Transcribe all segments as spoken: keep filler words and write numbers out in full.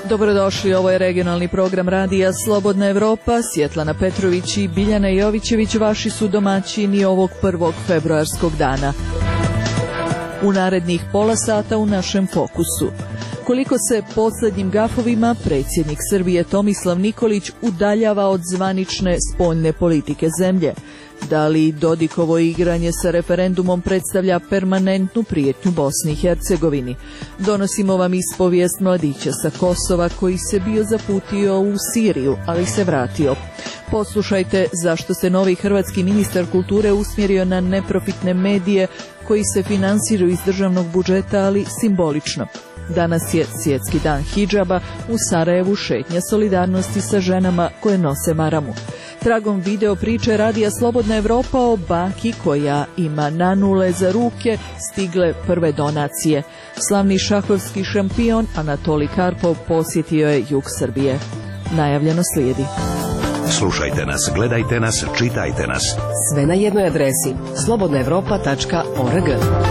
Dobrodošli, ovo je regionalni program radija Slobodna Evropa. Svjetlana Petrović i Biljana Jovićević vaši su domaćini ovog prvog februarskog dana. U narednih pola sata u našem fokusu. Koliko se posljednjim gafovima predsjednik Srbije Tomislav Nikolić udaljava od zvanične spoljne politike zemlje? Da li Dodikovo igranje sa referendumom predstavlja permanentnu prijetnju Bosni i Hercegovini? Donosimo vam ispovijest mladića sa Kosova koji se bio zaputio u Siriju, ali se vratio. Poslušajte zašto se novi hrvatski ministar kulture usmjerio na neprofitne medije koji se finansiraju iz državnog budžeta, ali simbolično. Danas je svjetski dan hidžaba, u Sarajevu šetnja solidarnosti sa ženama koje nose maramu. Tragom video priče radija Slobodna Evropa o baki koja ima nanule za ruke stigle prve donacije. Slavni šahovski šampion Anatolij Karpov posjetio je jug Srbije. Najavljeno slijedi. Slušajte nas, gledajte nas, čitajte nas. Sve na jednoj adresi slobodna evropa tačka org.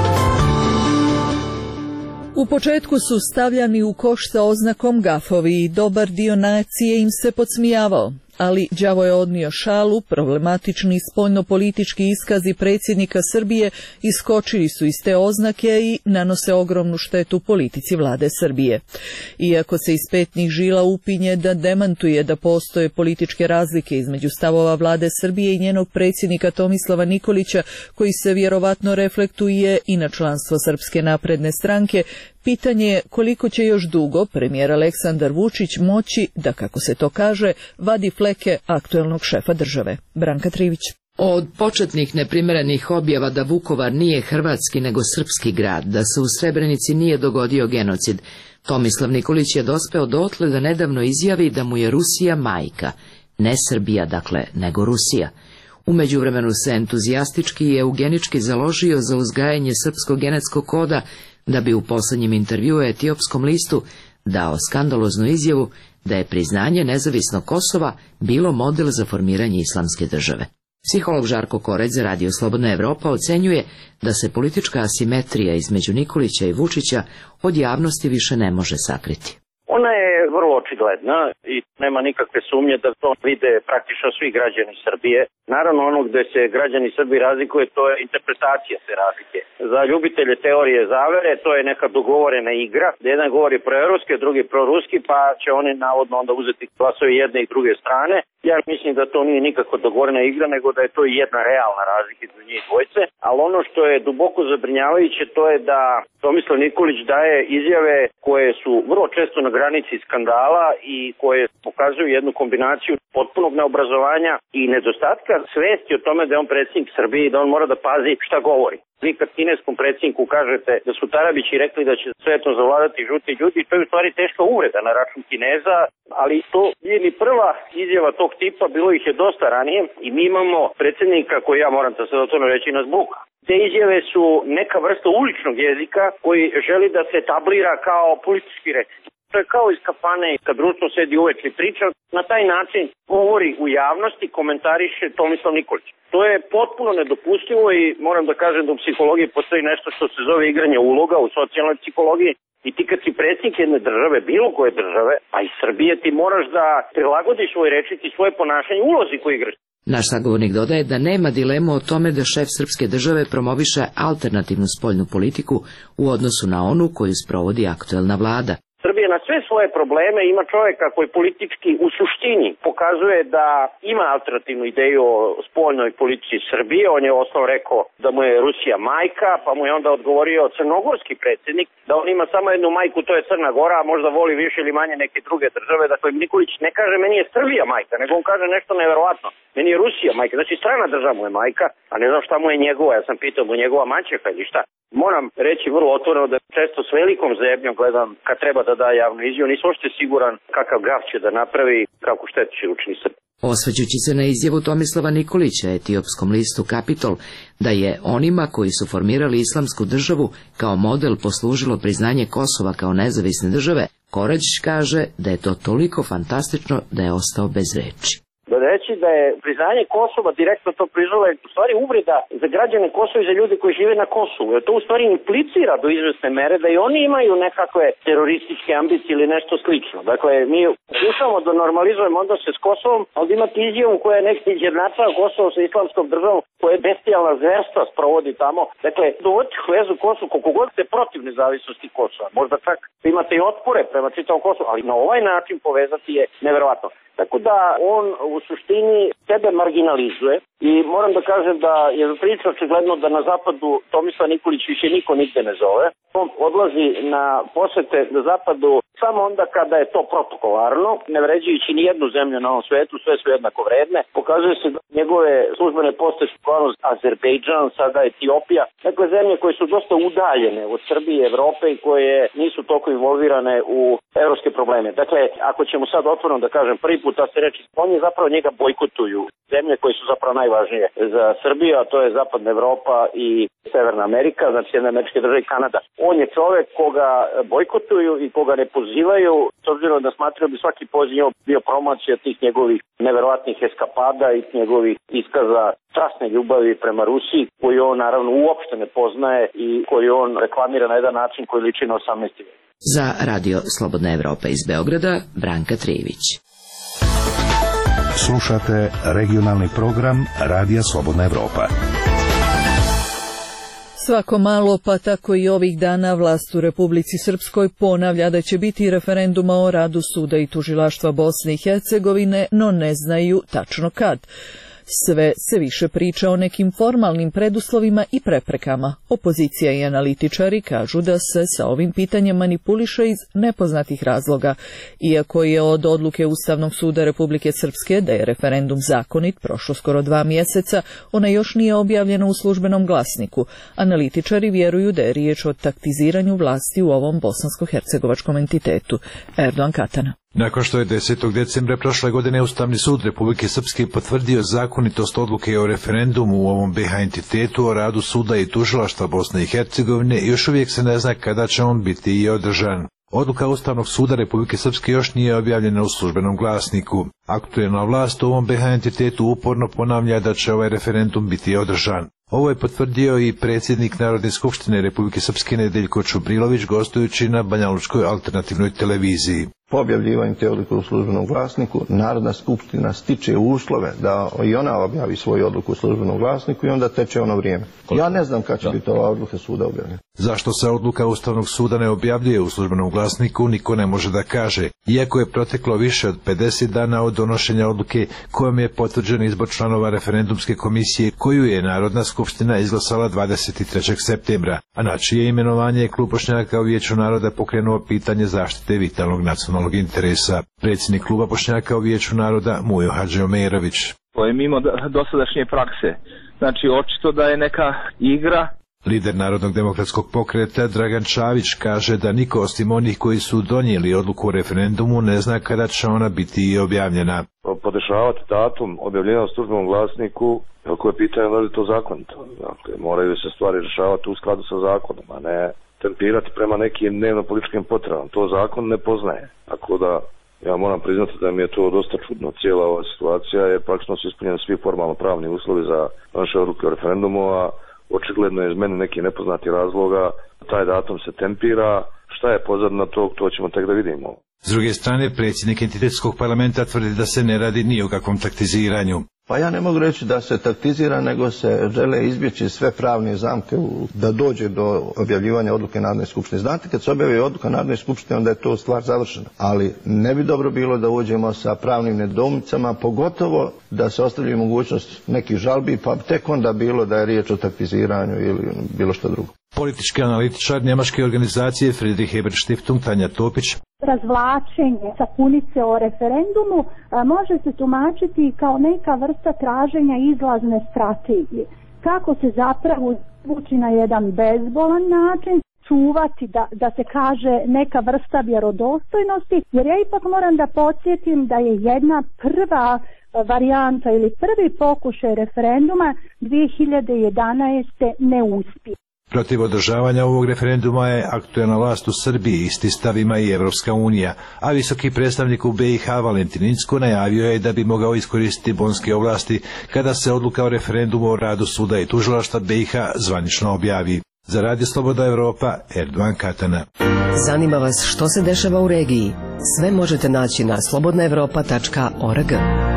U početku su stavljani u koš sa oznakom gafovi i dobar dio nacije im se podsmijavao. Ali đavo je odnio šalu, problematični spoljnopolitički iskazi predsjednika Srbije iskočili su iz te oznake i nanose ogromnu štetu politici vlade Srbije. Iako se iz petnih žila upinje da demantuje da postoje političke razlike između stavova vlade Srbije i njenog predsjednika Tomislava Nikolića, koji se vjerovatno reflektuje i na članstvo Srpske napredne stranke, pitanje je koliko će još dugo premijer Aleksandar Vučić moći da, kako se to kaže, vadi fleke aktuelnog šefa države. Branka Trivić. Od početnih neprimjerenih objava da Vukovar nije hrvatski nego srpski grad, da se u Srebrenici nije dogodio genocid, Tomislav Nikolić je dospeo dotle da nedavno izjavi da mu je Rusija majka, ne Srbija dakle, nego Rusija. U međuvremenu se entuzijastički i eugenički založio za uzgajanje srpskog genetskog koda, da bi u posljednjem intervjuu etiopskom listu dao skandaloznu izjavu da je priznanje nezavisnog Kosova bilo model za formiranje islamske države. Psiholog Žarko Koreć za Radio Slobodna Evropa ocenjuje da se politička asimetrija između Nikolića i Vučića od javnosti više ne može sakriti. Ona je vrlo očigledna i nema nikakve sumnje da to vide praktično svi građani Srbije. Naravno, ono gde se građani Srbije razlikuje, to je interpretacija se razlike. Za ljubitelje teorije zavere to je neka dogovorena igra, gde jedan govori proevropski, drugi proruski, pa će oni navodno onda uzeti glasove jedne i druge strane. Ja mislim da to nije nikako dogovorena igra, nego da je to jedna realna razlika između njih dvojce. Ali ono što je duboko zabrinjavajuće, to je da Tomislav Nikolić daje izjave koje su vrlo često na granici skandala i koje pokazuju jednu kombinaciju potpunog neobrazovanja i nedostatka svesti o tome da je on predsjednik Srbije i da on mora da pazi šta govori. Vi kad kineskom predsjedniku kažete da su Tarabići rekli da će svetom zavladati žuti ljudi, to je u stvari teška uvreda na račun Kineza, ali to nije ni prva izjava tog tipa, bilo ih je dosta ranije i mi imamo predsjednika koji, ja moram to sad otvoreno reći, nas buka. Te izjave su neka vrsta uličnog jezika koji želi da se etablira kao politički rečnik. To je kao iz kafane kad društvo sedi uveč i priča, na taj način govori u javnosti, komentariše Tomislav Nikolić. To je potpuno nedopustivo i moram da kažem da u psihologiji postoji nešto što se zove igranje uloga u socijalnoj psihologiji. I ti kad si predsjednik jedne države, bilo koje države, a i Srbije, ti moraš da prilagodiš svoj rečnik i svoje ponašanje ulozi koju igraš. Naš sagovornik dodaje da nema dilemu o tome da šef srpske države promoviše alternativnu spoljnu politiku u odnosu na onu koju sprovodi aktuelna vlada. Srbija na sve svoje probleme ima čovjeka koji politički u suštini pokazuje da ima alternativnu ideju o spoljnoj politici Srbije. On je osnov rekao da mu je Rusija majka, pa mu je onda odgovorio crnogorski predsjednik da on ima samo jednu majku, to je Crna Gora, a možda voli više ili manje neke druge države. Dakle, Nikolić ne kaže meni je Srbija majka, nego on kaže nešto neverovatno. Meni je Rusija majka, znači strana država mu je majka, a ne znam šta mu je njegova, ja sam pitao mu njegova maćeha ili šta. Moram reći vrlo otvoreno da često s velikom zebnjom gledam kad treba da da javnu izjavu, nisam uopšte siguran kakav gaf će da napravi, kako štetu će učini Srbiji. Osvrćući se na izjavu Tomislava Nikolića etiopskom listu Kapitol da je onima koji su formirali islamsku državu kao model poslužilo priznanje Kosova kao nezavisne države, Korać kaže da je to toliko fantastično da je ostao bez reči. reći da je priznanje Kosova direktno to priznalo je u stvari uvreda za građane Kosova i za ljude koji žive na Kosovu. Jer to u stvari implicira do izvesne mere da i oni imaju nekakve terorističke ambicije ili nešto slično. Dakle, mi pokušamo da normalizujemo odnose s Kosovom, ali imate izjavu koja je neki izjednačava Kosovo sa islamskom državom, koja je bestijalna zverstva sprovodi tamo. Dakle, dovoditi vezu Kosovu koliko god ste protiv nezavisnosti Kosova. Možda čak imate i otpore prema čitavom Kosovu, ali na ovaj način povezati je neverovatno. Tako da on u suštini sebe marginalizuje i moram da kažem da je priča očigledno da na zapadu Tomislav Nikolić više niko nigde ne zove. On odlazi na posete na zapadu samo onda kada je to protokolarno, ne vređajući ni jednu zemlju na ovom svetu, sve su jednako vredne. Pokazuje se da njegove službene poste su kao Azerbejdžan, sada Etiopija, dakle zemlje koje su dosta udaljene od Srbije i Evrope i koje nisu toliko involvirane u evropske probleme. Dakle, ako ćemo sad otvoreno da kažem prvi put ta se reči, oni zapravo njega bojkotuju. Zemlje koje su zapravo najvažnije za Srbiju, a to je Zapadna Evropa i Severna Amerika, znači Sjedinjene Američke Države i Kanada. On je čovek koga bojkotuju i koga ne pozivaju, s obzirom da smatraju bi svaki poziv bio promocija tih njegovih neverovatnih eskapada i njegovih iskaza strasne ljubavi prema Rusiji, koju on naravno uopšte ne poznaje i koju on reklamira na jedan način koji liči na osamnaesti vek. Za Radio Slobodna Evropa iz Beograda, Branka Trijević. Slušate regionalni program Radija Slobodna Evropa. Svako malo, pa tako i ovih dana, vlast u Republici Srpskoj ponavlja da će biti referenduma o radu suda i tužilaštva Bosne i Hercegovine, no ne znaju tačno kad. Sve se više priča o nekim formalnim preduslovima i preprekama. Opozicija i analitičari kažu da se sa ovim pitanjem manipuliše iz nepoznatih razloga. Iako je od odluke Ustavnog suda Republike Srpske da je referendum zakonit prošlo skoro dva mjeseca, ona još nije objavljena u službenom glasniku. Analitičari vjeruju da je riječ o taktiziranju vlasti u ovom bosansko-hercegovačkom entitetu. Erdogan Katana. Nakon što je desetog decembra prošle godine Ustavni sud Republike Srpske potvrdio zakonitost odluke o referendumu u ovom be ha entitetu o radu suda i tužilaštva Bosne i Hercegovine, još uvijek se ne zna kada će on biti i održan. Odluka Ustavnog suda Republike Srpske još nije objavljena u službenom glasniku. Aktuelna vlast u ovom be ha entitetu uporno ponavlja da će ovaj referendum biti održan. Ovo je potvrdio i predsjednik Narodne skupštine Republike Srpske Nedeljko Čubrilović gostujući na Banjalučkoj alternativnoj televiziji. Po objavljivanju te odluke u službenom glasniku, Narodna skupština stiče uslove da i ona objavi svoju odluku u službenom glasniku i onda teče ono vrijeme. Ja ne znam kada će biti ova odluka suda objavljena. Zašto se odluka Ustavnog suda ne objavljuje u službenom glasniku, niko ne može da kaže. Iako je proteklo više od pedeset dana od donošenja odluke kojom je potvrđen izbor članova referendumske komisije koju je Narodna skupština izglasala dvadeset trećeg septembra, a na čije imenovanje je Klub Bošnjaka u Vijeću naroda pokrenuo pitanje zaštite vitalnog nacionalnog interesa. Predsjednik Kluba Bošnjaka u Vijeću naroda Mujo Hadžiomerović. To je mimo dosadašnje prakse. Znači, očito da je neka igra. Lider Narodnog demokratskog pokreta Dragan Čavić kaže da niko osim onih koji su donijeli odluku o referendumu ne zna kada će ona biti i objavljena. Podešavati datum objavljena u službenom glasniku, ako je pitanje da li je to zakonito. Dakle, moraju se stvari rješavati u skladu sa zakonom, a ne tempirati prema nekim dnevno-političkim potrebama. To zakon ne poznaje. Tako da ja moram priznati da mi je to dosta čudno. Cijela ova situacija je praktično su ispunjeni svi formalno pravni uslovi za naše odluke o referendumu, a očigledno je iz mene neki nepoznati razloga. Taj datum se tempira. Šta je pozadina tog, to ćemo tek da vidimo. S druge strane, predsjednik entitetskog parlamenta tvrdi da se ne radi ni o kakvom taktiziranju. Pa ja ne mogu reći da se taktizira, nego se žele izbjeći sve pravne zamke u, da dođe do objavljivanja odluke Narodne skupštine. Znate, kad se objavi odluka Narodne skupštine, onda je to stvar završena. Ali ne bi dobro bilo da uđemo sa pravnim nedoumicama, pogotovo da se ostavlja mogućnost nekih žalbi, pa tek onda bilo da je riječ o taktiziranju ili bilo što drugo. Politički analitičar njemačke organizacije Friedrich Ebert Stiftung Tanja Topić. Razvlačenje sapunice o referendumu a, može se tumačiti kao neka vrsta traženja izlazne strategije. Kako se zapravo zvuči na jedan bezbolan način, čuvati da, da se kaže neka vrsta vjerodostojnosti, jer ja ipak moram da podsjetim da je jedna prva varijanta ili prvi pokušaj referenduma dvije hiljade jedanaeste neuspio. Protiv održavanja ovog referenduma je aktuelna vlast u Srbiji, isti stav ima i Evropska unija, a visoki predstavnik u B i H Valentin Incko najavio je da bi mogao iskoristiti bonske ovlasti kada se odluka o referendumu o radu suda i tužilaštva B i H zvanično objavi. Za Radio Slobodna Evropa, Erdovan Katana. Zanima vas što se dešava u regiji? Sve možete naći na slobodna evropa tačka org.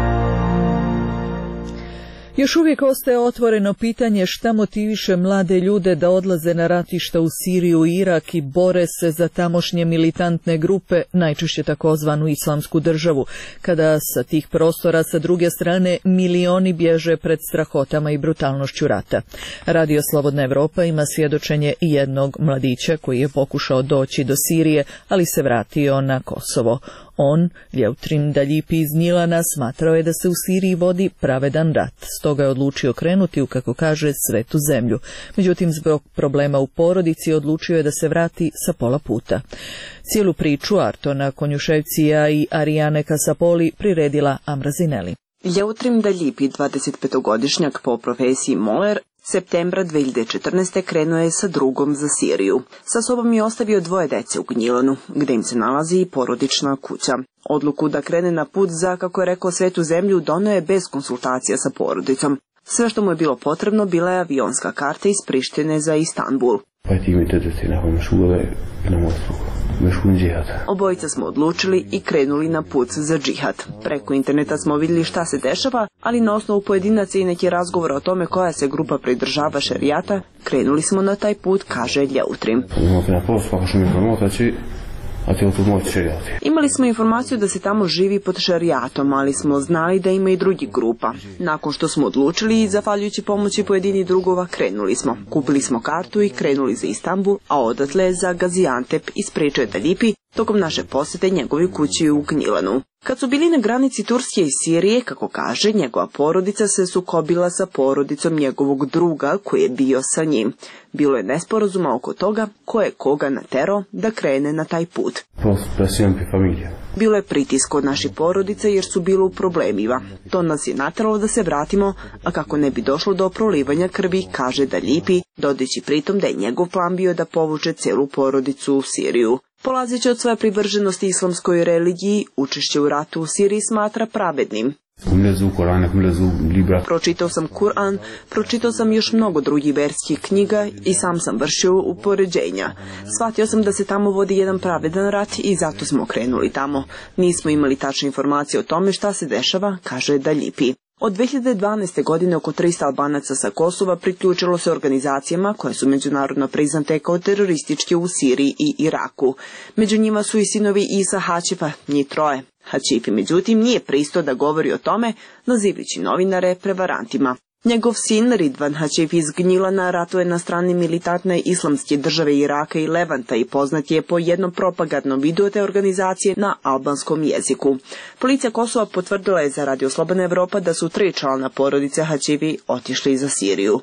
Još uvijek ostaje otvoreno pitanje šta motiviše mlade ljude da odlaze na ratišta u Siriju i Irak i bore se za tamošnje militantne grupe, najčešće takozvanu islamsku državu, kada sa tih prostora sa druge strane milioni bježe pred strahotama i brutalnošću rata. Radio Slobodna Evropa ima svjedočenje jednog mladića koji je pokušao doći do Sirije, ali se vratio na Kosovo. On, Ljeutrin Daljipi iz Gnjilana, smatrao je da se u Siriji vodi pravedan rat, stoga je odlučio krenuti u, kako kaže, svetu zemlju. Međutim, zbog problema u porodici odlučio je da se vrati sa pola puta. Cijelu priču Artona Konjuševcija i Arijane Kasapoli priredila Amra Zineli. Ljeutrin Daljipi, dvadesetpetogodišnjak po profesiji moler, septembra dve hiljade četrnaeste. krenuo je sa drugom za Siriju. Sa sobom je ostavio dvoje dece u Gnjilanu, gde im se nalazi i porodična kuća. Odluku da krene na put za, kako je rekao, svetu zemlju donio je bez konsultacija sa porodicom. Sve što mu je bilo potrebno bila je avionska karta iz Prištine za Istanbul. Obojica smo odlučili i krenuli na put za džihad. Preko interneta smo vidjeli šta se dešava, ali na osnovu pojedinaca i neki razgovora o tome koja se grupa pridržava šerijata, krenuli smo na taj put, kaže Ljeutrin. Imali smo informaciju da se tamo živi pod šerijatom, ali smo znali da ima i drugih grupa. Nakon što smo odlučili i zahvaljujući pomoći pojedini drugova, krenuli smo. Kupili smo kartu i krenuli za Istanbul, a odatle za Gaziantep, ispričao je Daljipi tokom naše posjete njegovoj kući u Gnjilanu. Kad su bili na granici Turske i Sirije, kako kaže, njegova porodica se sukobila sa porodicom njegovog druga koji je bio sa njim. Bilo je nesporazuma oko toga ko je koga naterao da krene na taj put. Bilo je pritisk od naših porodica jer su bilo u problemima. To nas je nateralo da se vratimo, a kako ne bi došlo do prolivanja krvi, kaže Daljipi, dodajući pritom da je njegov plan bio da povuče celu porodicu u Siriju. Polazeći od svoje privrženosti islamskoj religiji, učešće u ratu u Siriji smatra pravednim. Pročitao sam Kur'an, pročitao sam još mnogo drugih verskih knjiga i sam sam vršio upoređenja. Shvatio sam da se tamo vodi jedan pravedan rat i zato smo krenuli tamo. Nismo imali tačne informacije o tome šta se dešava, kaže Daljipi. Od dve hiljade dvanaeste. godine oko trista Albanaca sa Kosova priključilo se organizacijama koje su međunarodno priznate kao terorističke u Siriji i Iraku. Među njima su i sinovi Isa Hačifa, njih troje. Hačifi, međutim, nije pristao da govori o tome, nazivajući novinare prevarantima. Njegov sin Ridvan Hačif iz Gnjilana ratuje na strani militantne islamske države Iraka i Levanta i poznat je po jednom propagandnom videu te organizacije na albanskom jeziku. Policija Kosova potvrdila je za Radio Slobodna Evropa da su tri člana porodice Hačifi otišli za Siriju.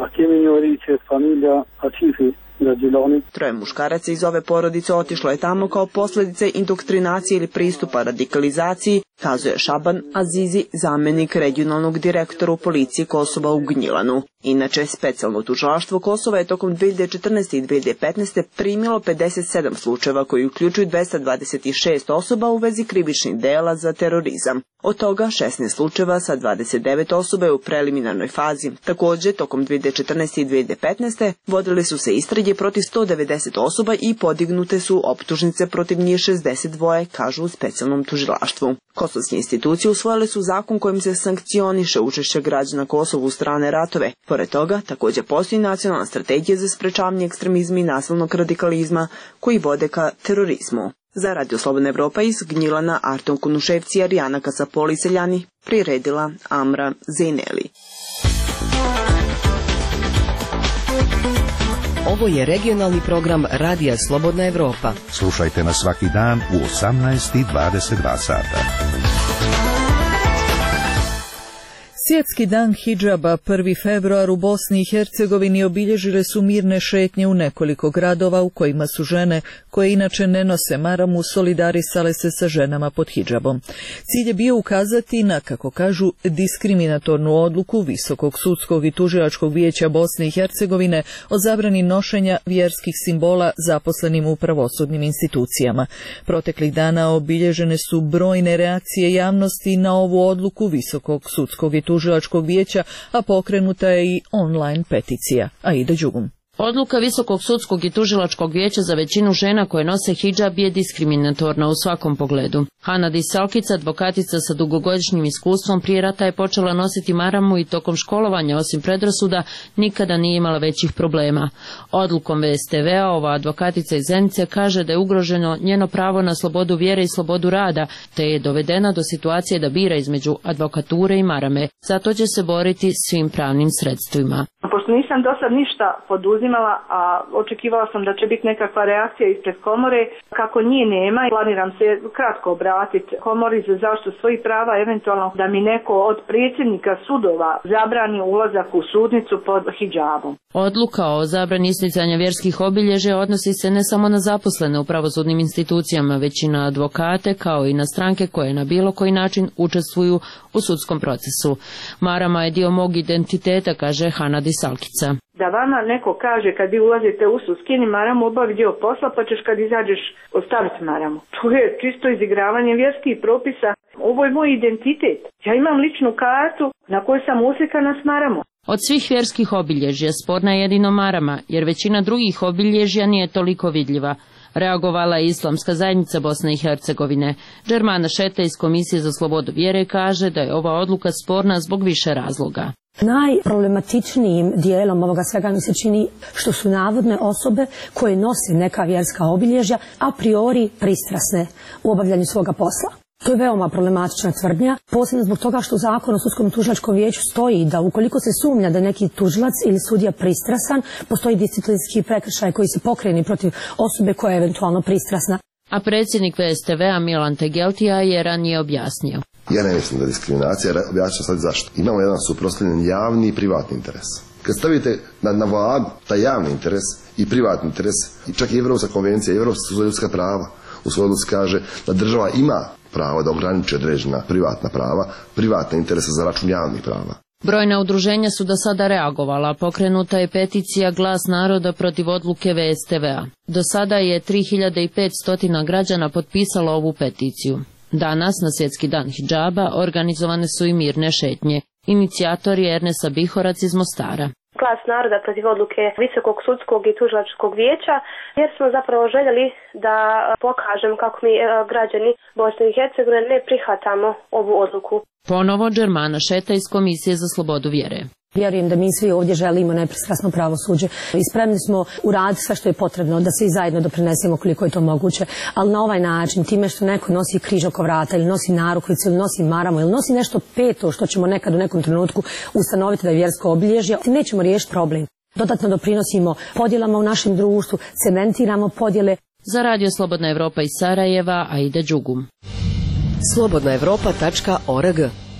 Troje muškaraca iz ove porodice otišlo je tamo kao posljedice indoktrinacije ili pristupa radikalizaciji, kazuje Šaban Azizi, zamjenik regionalnog direktora u policiji Kosova u Gnjilanu. Inače, specijalno tužilaštvo Kosova je tokom dve hiljade četrnaeste. i dve hiljade petnaeste. primilo pedeset sedam slučajeva koji uključuju dvesta dvadeset šest osoba u vezi krivičnih dela za terorizam. Od toga šesnaest slučajeva sa dvadeset devet osoba je u preliminarnoj fazi. Također, tokom dve hiljade četrnaeste. i dve hiljade petnaeste. vodile su se istrage protiv sto devedeset osoba i podignute su optužnice protiv njih šezdeset dva, kažu u specijalnom tužilaštvu. Kosovske institucije usvojile su zakon kojim se sankcioniše učešće građana Kosova u strane ratove. Pored toga, također postoji nacionalna strategija za sprečavanje ekstremizma i nasilnog radikalizma koji vode ka terorizmu. Za Radio Slobodna Evropa iz Gnjilana, Arton Kunuševci i Arijana Kasapoli Seljani priredila Amra Zineli. Ovo je regionalni program Radija Slobodna Evropa. Slušajte nas svaki dan u osamnaest i dvadeset dva sata. Svjetski dan hidžaba prvi februar u Bosni i Hercegovini obilježile su mirne šetnje u nekoliko gradova u kojima su žene, koje inače ne nose maramu, solidarisale se sa ženama pod hidžabom. Cilj je bio ukazati na, kako kažu, diskriminatornu odluku Visokog sudskog i tužilačkog vijeća Bosne i Hercegovine o zabrani nošenja vjerskih simbola zaposlenim u pravosudnim institucijama. Proteklih dana obilježene su brojne reakcije javnosti na ovu odluku Visokog sudskog i tužilačkog vijeća, a pokrenuta je i online peticija. Aida Đugum. Odluka Visokog sudskog i tužilačkog vijeća za većinu žena koje nose hidžab je diskriminatorna u svakom pogledu. Hana Disalkica, advokatica sa dugogodišnjim iskustvom, prije rata je počela nositi maramu i tokom školovanja, osim predrasuda, nikada nije imala većih problema. Odlukom V S T V-a ova advokatica iz Zenice kaže da je ugroženo njeno pravo na slobodu vjere i slobodu rada, te je dovedena do situacije da bira između advokature i marame. Zato će se boriti svim pravnim sredstvima. Pošto nisam do sad ništa poduzimala, a očekivala sam da će biti nekakva reakcija ispred komore, kako nje nema, planiram se kratko obratiti komori za zaštitu svojih prava, eventualno da mi neko od predsjednika sudova zabrani ulazak u sudnicu pod hidžabom. Odluka o zabrani isticanja vjerskih obilježja odnosi se ne samo na zaposlene u pravosudnim institucijama, već i na advokate, kao i na stranke koje na bilo koji način učestvuju u sudskom procesu. Marama je dio mog identiteta, kaže Hana Disalkica. Da vama neko kaže kad vi ulazite u sud, skini maramu, obavi dio posla, pa ćeš kad izađeš ostaviti maramu. To je čisto izigravanje vjerskih propisa. Ovo je moj identitet. Ja imam ličnu kartu na kojoj sam uslikana s maramom. Od svih vjerskih obilježja sporna je jedino marama, jer većina drugih obilježja nije toliko vidljiva. Reagovala je Islamska zajednica Bosne i Hercegovine. Džermana Šeta iz Komisije za slobodu vjere kaže da je ova odluka sporna zbog više razloga. Najproblematičnijim dijelom ovoga svega mi se čini što su navodne osobe koje nose neka vjerska obilježja a priori pristrasne u obavljanju svoga posla. To je veoma problematična tvrdnja, posebno zbog toga što u zakonu o sudskom i tužilačkom vijeću stoji da ukoliko se sumnja da je neki tužilac ili sudija pristrasan, postoji disciplinski prekršaj koji se pokrene protiv osobe koja je eventualno pristrasna. A predsjednik V S T V-a Milan Tegeltija je ranije objasnio. Ja ne mislim da je diskriminacija, objasnit ću sad zašto. Imamo jedan suprotstavljen javni i privatni interes. Kad stavite na, na vladu taj javni interes i privatni interes, i čak i Evropska konvencija, Evropska sud za ljudska prava, u svojoj odluci kaže da država ima pravo da ograniči određena privatna prava, privatne interese za račun javnih prava. Brojna udruženja su do sada reagovala, pokrenuta je peticija Glas naroda protiv odluke V S T V-a. Do sada je tri hiljade petsto građana potpisalo ovu peticiju. Danas, na Svjetski dan hidžaba, organizovane su i mirne šetnje. Inicijator je Ernesa Bihorac iz Mostara. Glas naroda protiv odluke Visokog sudskog i tužilačkog vijeća, jer smo zapravo željeli da pokažemo kako mi građani Bosne i Hercegovine ne prihvatamo ovu odluku. Ponovo Džermana Šeta iz Komisije za slobodu vjere. Vjerujem da mi svi ovdje želimo nepristrasno pravosuđe i spremni smo uraditi sve što je potrebno da se i zajedno doprinesemo koliko je to moguće, ali na ovaj način, time što neko nosi križ oko vrata ili nosi narukvicu ili nosi maramu ili nosi nešto peto što ćemo nekad u nekom trenutku ustanoviti da je vjersko obilježje, nećemo riješiti problem. Dodatno doprinosimo podjelama u našem društvu, cementiramo podjele. Za Radio Slobodna Evropa iz Sarajeva, Aida Đugum. slobodna evropa tačka org.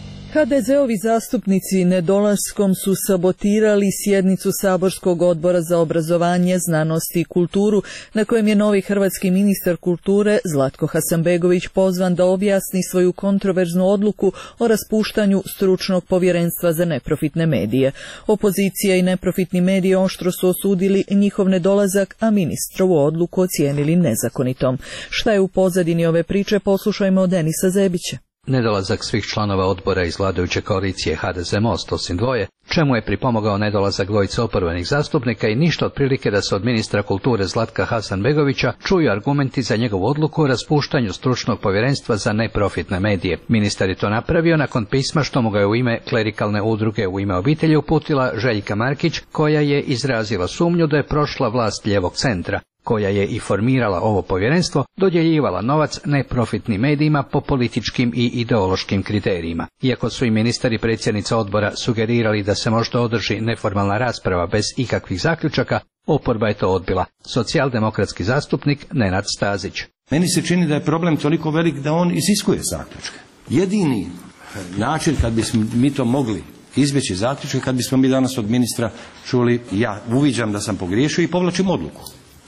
H D Z-ovi zastupnici nedolaskom su sabotirali sjednicu Saborskog odbora za obrazovanje, znanost i kulturu, na kojem je novi hrvatski ministar kulture Zlatko Hasanbegović pozvan da objasni svoju kontroverznu odluku o raspuštanju stručnog povjerenstva za neprofitne medije. Opozicija i neprofitni mediji oštro su osudili njihov nedolazak, a ministrovu odluku ocijenili nezakonitom. Šta je u pozadini ove priče, poslušajmo od Denisa Zebića. Nedolazak svih članova odbora iz vladajuće koalicije H D Z Most osim dvoje, čemu je pripomogao nedolazak dvojice oporbenih zastupnika i ništa otprilike da se od ministra kulture Zlatka Hasanbegovića čuju argumenti za njegovu odluku o raspuštanju stručnog povjerenstva za neprofitne medije. Ministar je to napravio nakon pisma što mu ga je u ime klerikalne udruge U ime obitelji uputila Željka Markić, koja je izrazila sumnju da je prošla vlast lijevog centra, koja je i formirala ovo povjerenstvo, dodjeljivala novac neprofitnim medijima po političkim i ideološkim kriterijima. Iako su i ministar i predsjednica odbora sugerirali da se možda održi neformalna rasprava bez ikakvih zaključaka, oporba je to odbila. Socijaldemokratski zastupnik Nenad Stazić. Meni se čini da je problem toliko velik da on iziskuje zaključke. Jedini način kad bismo mi to mogli izbjeći zaključak, kad bismo mi danas od ministra čuli ja uviđam da sam pogriješio i povlačim odluku.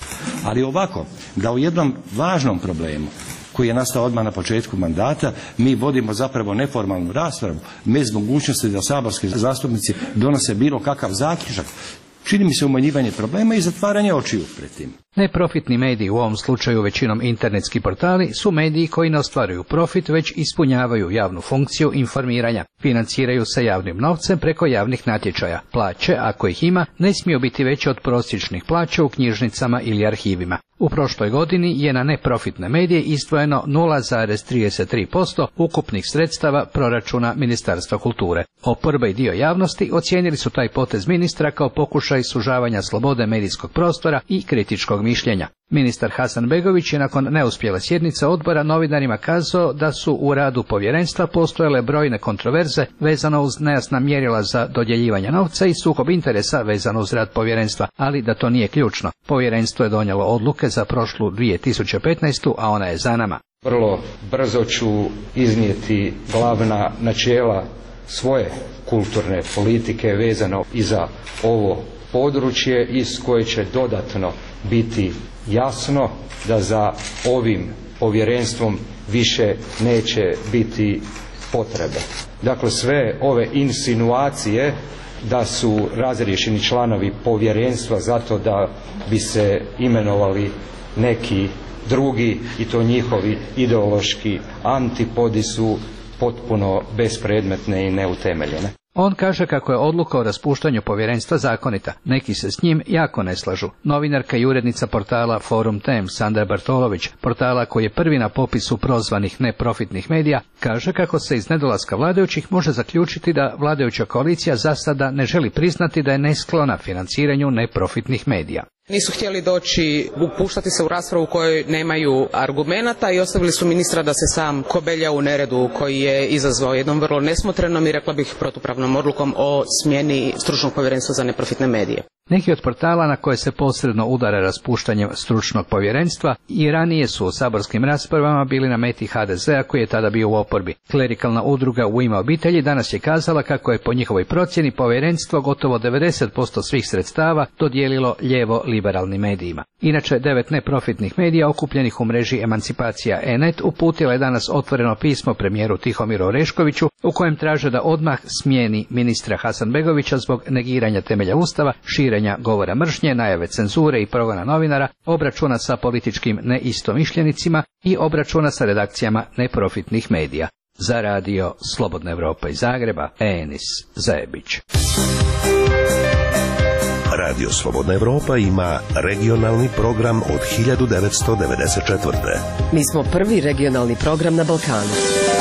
Ali ovako, da u jednom važnom problemu koji je nastao odmah na početku mandata, mi vodimo zapravo neformalnu raspravu bez mogućnosti da saborski zastupnici donose bilo kakav zaključak, čini mi se umanjivanje problema i zatvaranje očiju pred tim. Neprofitni mediji, u ovom slučaju većinom internetski portali, su mediji koji ne ostvaruju profit, već ispunjavaju javnu funkciju informiranja. Financiraju se javnim novcem preko javnih natječaja. Plaće, ako ih ima, ne smiju biti veće od prosječnih plaća u knjižnicama ili arhivima. U prošloj godini je na neprofitne medije izdvojeno nula zarez trideset tri posto ukupnih sredstava proračuna Ministarstva kulture. Oporba i dio javnosti ocijenili su taj potez ministra kao pokušaj sužavanja slobode medijskog prostora i kritičkog mišljenja. Ministar Hasanbegović je nakon neuspjele sjednice odbora novinarima kazao da su u radu povjerenstva postojale brojne kontroverze vezano uz nejasna mjerila za dodjeljivanje novca i sukob interesa vezano uz rad povjerenstva, ali da to nije ključno. Povjerenstvo je donijelo odluke za prošlu dvije tisuće petnaestu. a ona je za nama. Vrlo brzo ću iznijeti glavna načela svoje kulturne politike vezano i za ovo područje iz koje će dodatno biti jasno da za ovim povjerenstvom više neće biti potrebe. Dakle, sve ove insinuacije da su razriješeni članovi povjerenstva zato da bi se imenovali neki drugi i to njihovi ideološki antipodi su potpuno bespredmetne i neutemeljene. On kaže kako je odluka o raspuštanju povjerenstva zakonita. Neki se s njim jako ne slažu. Novinarka i urednica portala Forum Times Sandra Bartolović, portala koji je prvi na popisu prozvanih neprofitnih medija, kaže kako se iz nedolaska vladajućih može zaključiti da vladajuća koalicija za sada ne želi priznati da je nesklona financiranju neprofitnih medija. Nisu htjeli doći, upuštati se u raspravu u kojoj nemaju argumenata i ostavili su ministra da se sam kobelja u neredu koji je izazvao jednom vrlo nesmotrenom i rekla bih protupravnom odlukom o smjeni stručnog povjerenstva za neprofitne medije. Neki od portala na koje se posredno udara raspuštanjem stručnog povjerenstva i ranije su u saborskim raspravama bili na meti ha de zea koji je tada bio u oporbi. Klerikalna udruga U ime obitelji danas je kazala kako je po njihovoj procjeni povjerenstvo gotovo devedeset posto svih sredstava dodijelilo lijevo liberalnim medijima. Inače, devet neprofitnih medija okupljenih u mreži Emancipacija e net uputila je danas otvoreno pismo premijeru Tihomiru Oreškoviću u kojem traže da odmah smijeni ministra Hasanbegovića zbog negiranja temelja Ustava, širenja govora mržnje, najave cenzure i progona novinara, obračuna sa političkim neistomišljenicima i obračuna sa redakcijama neprofitnih medija. Za radio Slobodna Evropa iz Zagreba, Enis Zajebić. Radio Slobodna Evropa ima regionalni program od hiljadu devetsto devedeset četvrte. Mi smo prvi regionalni program na Balkanu.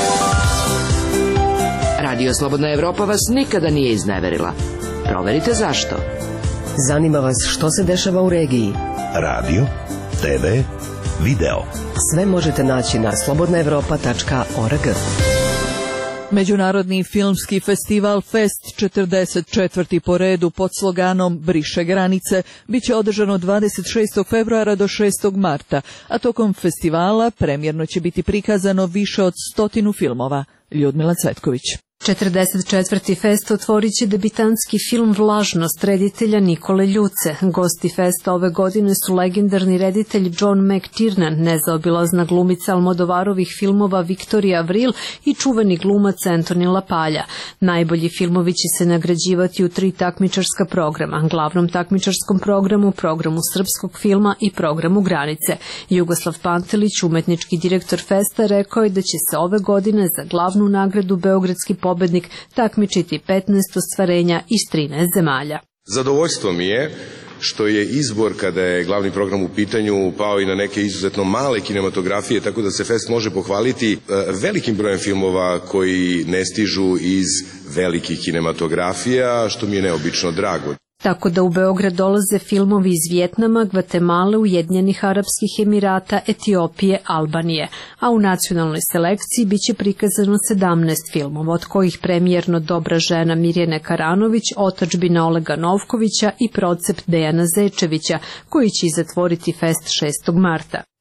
Radio Slobodna Evropa vas nikada nije izneverila. Proverite zašto. Zanima vas što se dešava u regiji. Radio, te ve, video. Sve možete naći na slobodna evropa tačka org. Međunarodni filmski festival Fest četrdeset četvrti po redu pod sloganom Briše granice biće održan od dvadeset šestog februara do šestog marta, a tokom festivala premjerno će biti prikazano više od stotinu filmova. Ljudmila Cvetković. četrdeset četvrti fest otvorit će debitanski film Vlažnost reditelja Nikole Ljuce. Gosti festa ove godine su legendarni reditelj John McTiernan, nezaobilazna glumica Almodovarovih filmova Viktorija Avril i čuveni glumac Anthony LaPaglia. Najbolji filmovi će se nagrađivati u tri takmičarska programa, glavnom takmičarskom programu, programu srpskog filma i programu Granice. Jugoslav Pantelić, umetnički direktor festa, rekao je da će se ove godine za glavnu nagradu Beogradski pobednik takmičiti petnaest ostvarenja iz trinaest zemalja. Zadovoljstvo mi je što je izbor, kada je glavni program u pitanju, pao i na neke izuzetno male kinematografije, tako da se fest može pohvaliti velikim brojem filmova koji ne stižu iz velikih kinematografija, što mi je neobično drago. Tako da u Beograd dolaze filmovi iz Vijetnama, Gvatemale, Ujedinjenih Arapskih Emirata, Etiopije, Albanije, a u nacionalnoj selekciji biće prikazano sedamnaest filmova, od kojih premijerno Dobra žena Mirjane Karanović, Otadžbina Olega Novkovića i Procept Dejana Zečevića, koji će i zatvoriti fest šestog marta.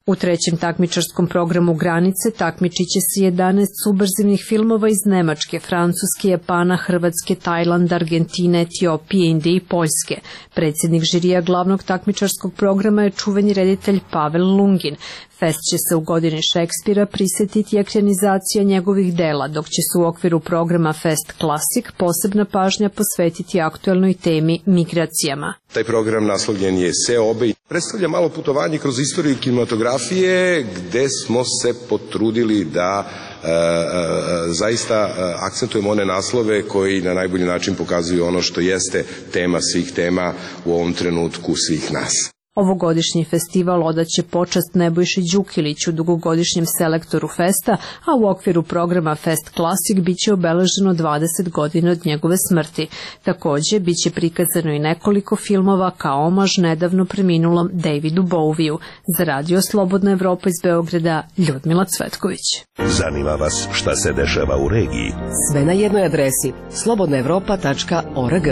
U trećem takmičarskom programu Granice takmičit će se jedanaest subverzivnih filmova iz Nemačke, Francuske, Japana, Hrvatske, Tajlanda, Argentine, Etiopije, Indije i Poljske. Predsjednik žirija glavnog takmičarskog programa je čuveni reditelj Pavel Lungin. Fest će se u godini Šekspira prisjetiti ekranizacija njegovih dela, dok će se u okviru programa Fest Classic posebna pažnja posvetiti aktuelnoj temi migracijama. Taj program naslovljen je Seobe i predstavlja malo putovanje kroz istoriju kinematografije gde smo se potrudili da e, e, zaista akcentujemo one naslove koji na najbolji način pokazuju ono što jeste tema svih tema u ovom trenutku svih nas. Ovogodišnji festival odaće počast Nebojši Đukiliću, dugogodišnjem selektoru Festa, a u okviru programa Fest Classic biće obeleženo dvadeset godina od njegove smrti. Takođe, biće prikazano i nekoliko filmova kao omaž nedavno preminulom Davidu Bowieu. Za Radio Slobodna Evropa iz Beograda, Ljudmila Cvetković. Zanima vas šta se dešava u regiji? Sve na jednoj adresi slobodna evropa tačka org.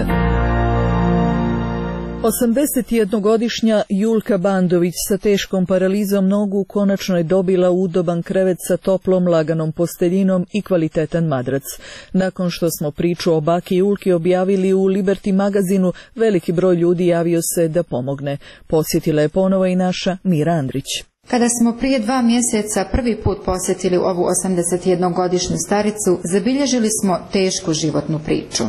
osamdesetjednogodišnja Julka Bandović sa teškom paralizom nogu konačno je dobila udoban krevet sa toplom laganom posteljinom i kvalitetan madrac. Nakon što smo priču o baki Julki objavili u Liberty magazinu, veliki broj ljudi javio se da pomogne. Posjetila je ponovo i naša Mira Andrić. Kada smo prije dva mjeseca prvi put posjetili ovu osamdesetjednogodišnju staricu, zabilježili smo tešku životnu priču.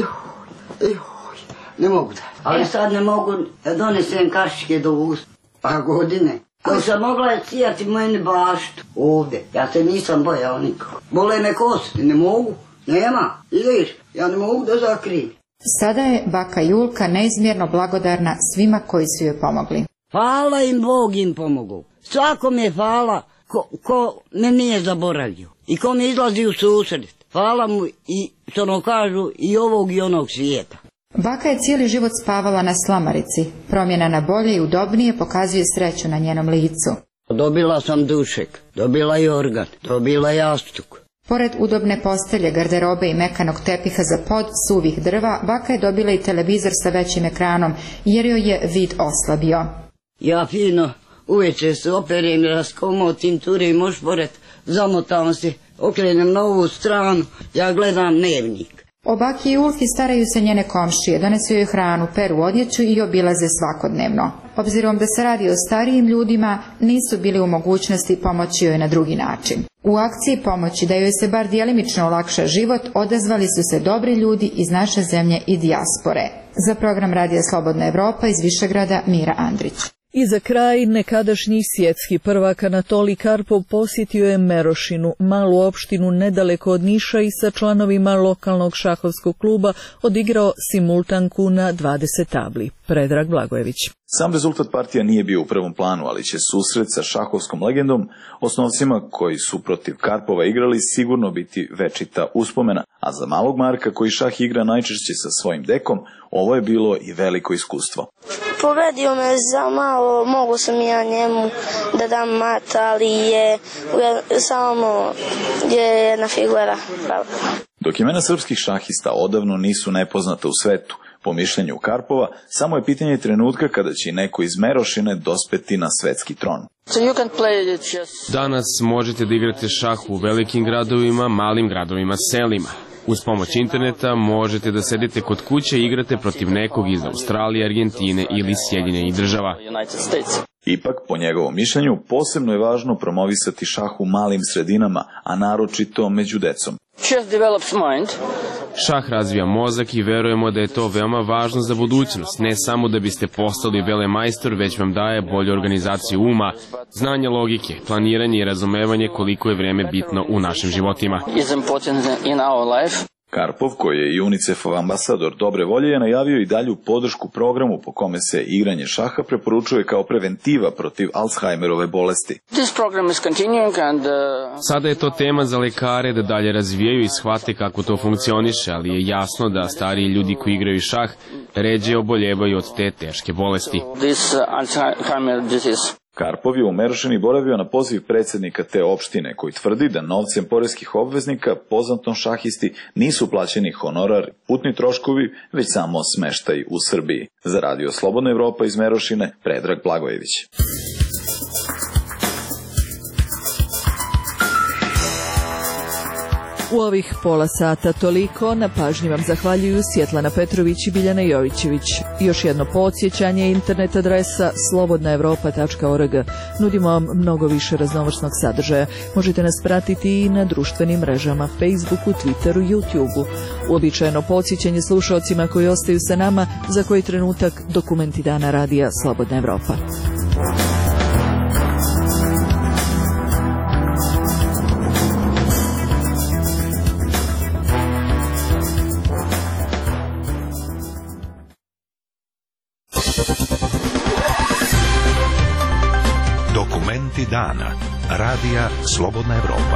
Ne mogu da. Ali sad ne mogu da donesem kašike do usta. Pa godine. Dok sam mogla je cijati meni baštu ovdje. Ja se nisam bojao nikako. Bole me kosti, ne mogu. Nema. Vidiš, ja ne mogu da zakrijem. Sada je baka Julka neizmjerno blagodarna svima koji su joj pomogli. Hvala im, Bog im pomogao. Svakom je hvala ko, ko me nije zaboravio. I ko mi izlazi u susret. Hvala mu i, što ono kažu, i ovog i onog svijeta. Baka je cijeli život spavala na slamarici. Promjena na bolje i udobnije pokazuje sreću na njenom licu. Dobila sam dušek, dobila i organ, dobila jastuk. Pored udobne postelje, garderobe i mekanog tepiha za pod suvih drva, baka je dobila i televizor sa većim ekranom, jer joj je vid oslabio. Ja fino uveče se operem, raskomotim, turim ošporet, zamotam se, okrenem na ovu stranu, ja gledam dnevnik. O baki Julki staraju se njene komšije, donesu joj hranu, peru odjeću i obilaze svakodnevno. Obzirom da se radi o starijim ljudima, nisu bili u mogućnosti pomoći joj na drugi način. U akciji pomoći da joj se bar djelimično olakša život, odazvali su se dobri ljudi iz naše zemlje i dijaspore. Za program Radija Slobodna Evropa iz Višegrada, Mira Andrić. I za kraj, nekadašnji svjetski prvak Anatolij Karpov posjetio je Merošinu, malu opštinu nedaleko od Niša, i sa članovima lokalnog šahovskog kluba odigrao simultanku na dvadeset tabli. Predrag Blagojević. Sam rezultat partija nije bio u prvom planu, ali će susret sa šahovskom legendom, osnovcima koji su protiv Karpova igrali, sigurno biti večita uspomena, a za malog Marka koji šah igra najčešće sa svojim dekom, ovo je bilo i veliko iskustvo. Pobedio me za malo, mogu sam ja njemu da dam mat, ali je samo je jedna figura. Dok imena srpskih šahista odavno nisu nepoznata u svetu, po mišljenju Karpova, samo je pitanje trenutka kada će neko iz Merošine dospeti na svetski tron. Danas možete da igrate šah u velikim gradovima, malim gradovima, selima. Uz pomoć interneta možete da sedite kod kuće i igrate protiv nekog iz Australije, Argentine ili Sjedinjenih država. Ipak, po njegovom mišljenju, posebno je važno promovisati šah u malim sredinama, a naročito među decom. Šah razvija mozak i verujemo da je to veoma važno za budućnost, ne samo da biste postali velemajstor, već vam daje bolju organizaciju uma, znanje logike, planiranje i razumevanje koliko je vreme bitno u našim životima. Karpov, koji je i UNICEF-ov ambasador dobre volje, je najavio i dalju podršku programu po kome se igranje šaha preporučuje kao preventiva protiv Alzheimerove bolesti. Sada je to tema za lekare da dalje razvijaju i shvate kako to funkcioniše, ali je jasno da stariji ljudi koji igraju šah ređe oboljevaju od te teške bolesti. Karpov je u Merošini boravio na poziv predsjednika te opštine, koji tvrdi da novcem poreskih obveznika poznatom šahisti nisu plaćeni honorar, putni troškovi, već samo smeštaj u Srbiji. Za Radio Slobodna Evropa iz Merošine, Predrag Blagojević. U ovih pola sata toliko, na pažnji vam zahvaljuju Svjetlana Petrović i Biljana Jovićević. Još jedno podsjećanje, internet adresa slobodna evropa tačka org. Nudimo vam mnogo više raznovrsnog sadržaja. Možete nas pratiti i na društvenim mrežama, Facebooku, Twitteru, YouTubeu. Uobičajeno podsjećanje slušalcima koji ostaju sa nama, za koji trenutak dokumenti dana radija Slobodna Evropa. Dokumenti dana. Radija Slobodna Evropa.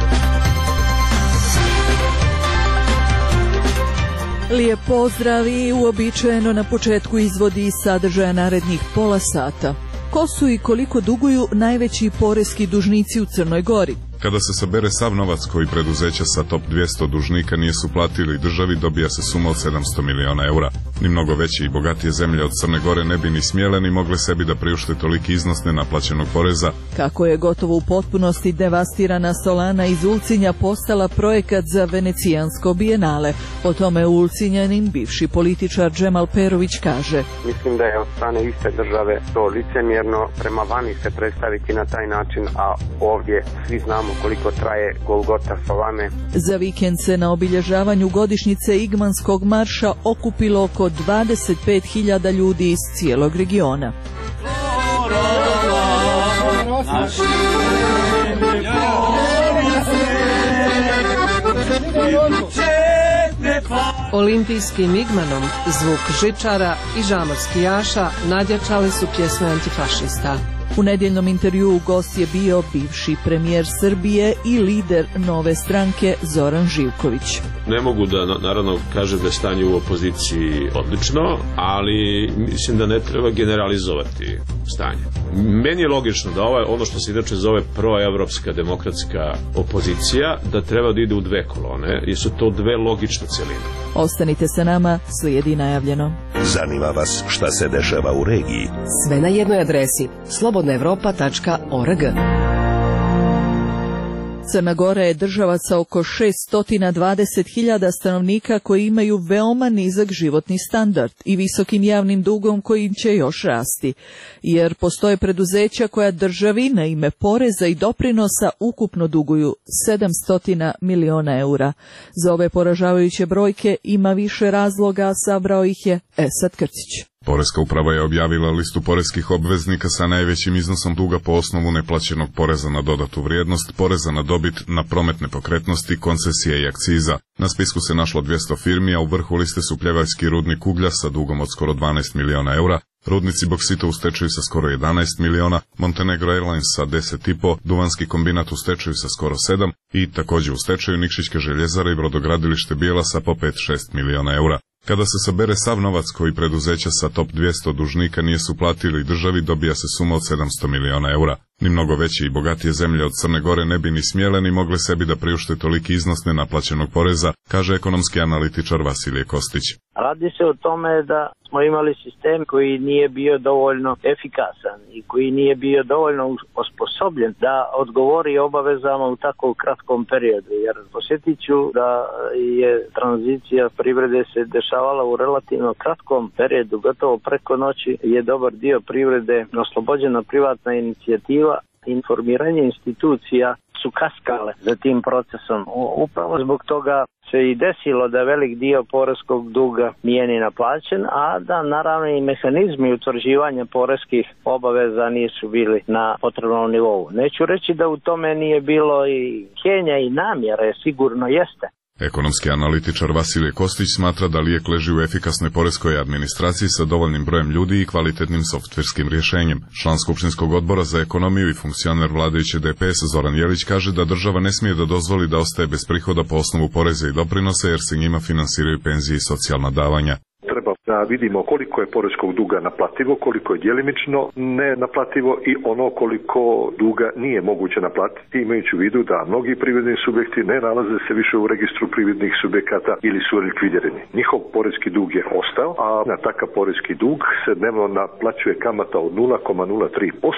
Lijep pozdrav i uobičajeno na početku izvodi iz sadržaja narednih pola sata. Ko su i koliko duguju najveći poreski dužnici u Crnoj Gori? Kada se sabere sav novac koji preduzeća sa top dvjesto dužnika nisu platili državi, dobija se suma od sedamsto miliona eura. Ni mnogo veće i bogatije zemlje od Crne Gore ne bi ni smjele ni mogle sebi da priušte toliki iznos nenaplaćenog poreza. Kako je gotovo u potpunosti devastirana Solana iz Ulcinja postala projekat za venecijansko bijenale. O tome Ulcinjanin bivši političar Džemal Perović kaže: Mislim da je od strane iste države to licemjerno prema vani se predstaviti na taj način, a ovdje svi znamo koliko traje Golgota Solane. Za vikend se na obilježavanju godišnjice Igmanskog marša okupilo oko dvadeset pet hiljada ljudi iz cijelog regiona. Olimpijskim Igmanom zvuk žičara i žamor skijaša nadjačali su pjesme antifašista. U nedjeljnom intervjuu gost je bio bivši premijer Srbije i lider nove stranke Zoran Živković. Ne mogu da naravno kažem da je stanje u opoziciji odlično, ali mislim da ne treba generalizovati stanje. Meni je logično da ovaj, ono što se inače zove proevropska demokratska opozicija, da treba da ide u dve kolone, jer su to dve logične celine. Ostanite sa nama, slijedi najavljeno. Zanima vas šta se dešava u regiji? Sve na jednoj adresi slobodna evropa tačka org. Crna Gora je država sa oko šesto dvadeset hiljada stanovnika koji imaju veoma nizak životni standard i visokim javnim dugom kojim će još rasti, jer postoje preduzeća koja državi na ime poreza i doprinosa ukupno duguju sedamsto miliona eura. Za ove poražavajuće brojke ima više razloga, sabrao ih je Esad Krcić. Poreska uprava je objavila listu poreskih obveznika sa najvećim iznosom duga po osnovu neplaćenog poreza na dodatu vrijednost, poreza na dobit, na promet nepokretnosti, koncesije i akciza. Na spisku se našlo dvjesto firmi, a u vrhu liste su pljevaljski rudnik uglja sa dugom od skoro dvanaest miliona eura, rudnici boksita u stečaju sa skoro jedanaest miliona, Montenegro Airlines sa deset i po, duvanski kombinat u stečaju sa skoro sedam i također u stečaju Nikšićke željezare i brodogradilište Bijela sa po pet do šest miliona eura. Kada se sabere sav novac koji preduzeća sa top dvjesto dužnika nisu platili državi, dobija se suma od sedamsto miliona eura. Ni mnogo veće i bogatije zemlje od Crne Gore ne bi ni smjele ni mogle sebi da priušte toliki iznos nenaplaćenog poreza, kaže ekonomski analitičar Vasilije Kostić. Radi se o tome da smo imali sistem koji nije bio dovoljno efikasan i koji nije bio dovoljno osposobljen da odgovori obavezama u tako kratkom periodu. Jer posjetit ću da je tranzicija privrede se dešavala u relativno kratkom periodu, gotovo preko noći je dobar dio privrede oslobođena privatna inicijativa. Informiranje institucija su kaskale za tim procesom. Upravo zbog toga se i desilo da velik dio poreskog duga nije ni naplaćen, a da naravno i mehanizmi utvrđivanja poreskih obaveza nisu bili na potrebnom nivou. Neću reći da u tome nije bilo i htijenja i namjere, sigurno jeste. Ekonomski analitičar Vasilije Kostić smatra da lijek leži u efikasnoj poreskoj administraciji sa dovoljnim brojem ljudi i kvalitetnim softverskim rješenjem. Član Skupštinskog odbora za ekonomiju i funkcioner vladajuće D P S Zoran Jelić kaže da država ne smije da dozvoli da ostaje bez prihoda po osnovu poreza i doprinosa jer se njima finansiraju penzije i socijalna davanja. Treba da vidimo koliko je poreskog duga naplativo, koliko je djelimično nenaplativo i ono koliko duga nije moguće naplatiti, imajući u vidu da mnogi privredni subjekti ne nalaze se više u registru privrednih subjekata ili su likvidirani. Njihov poreski dug je ostao, a na takav poreski dug se dnevno naplaćuje kamata od nula zarez nula tri posto, što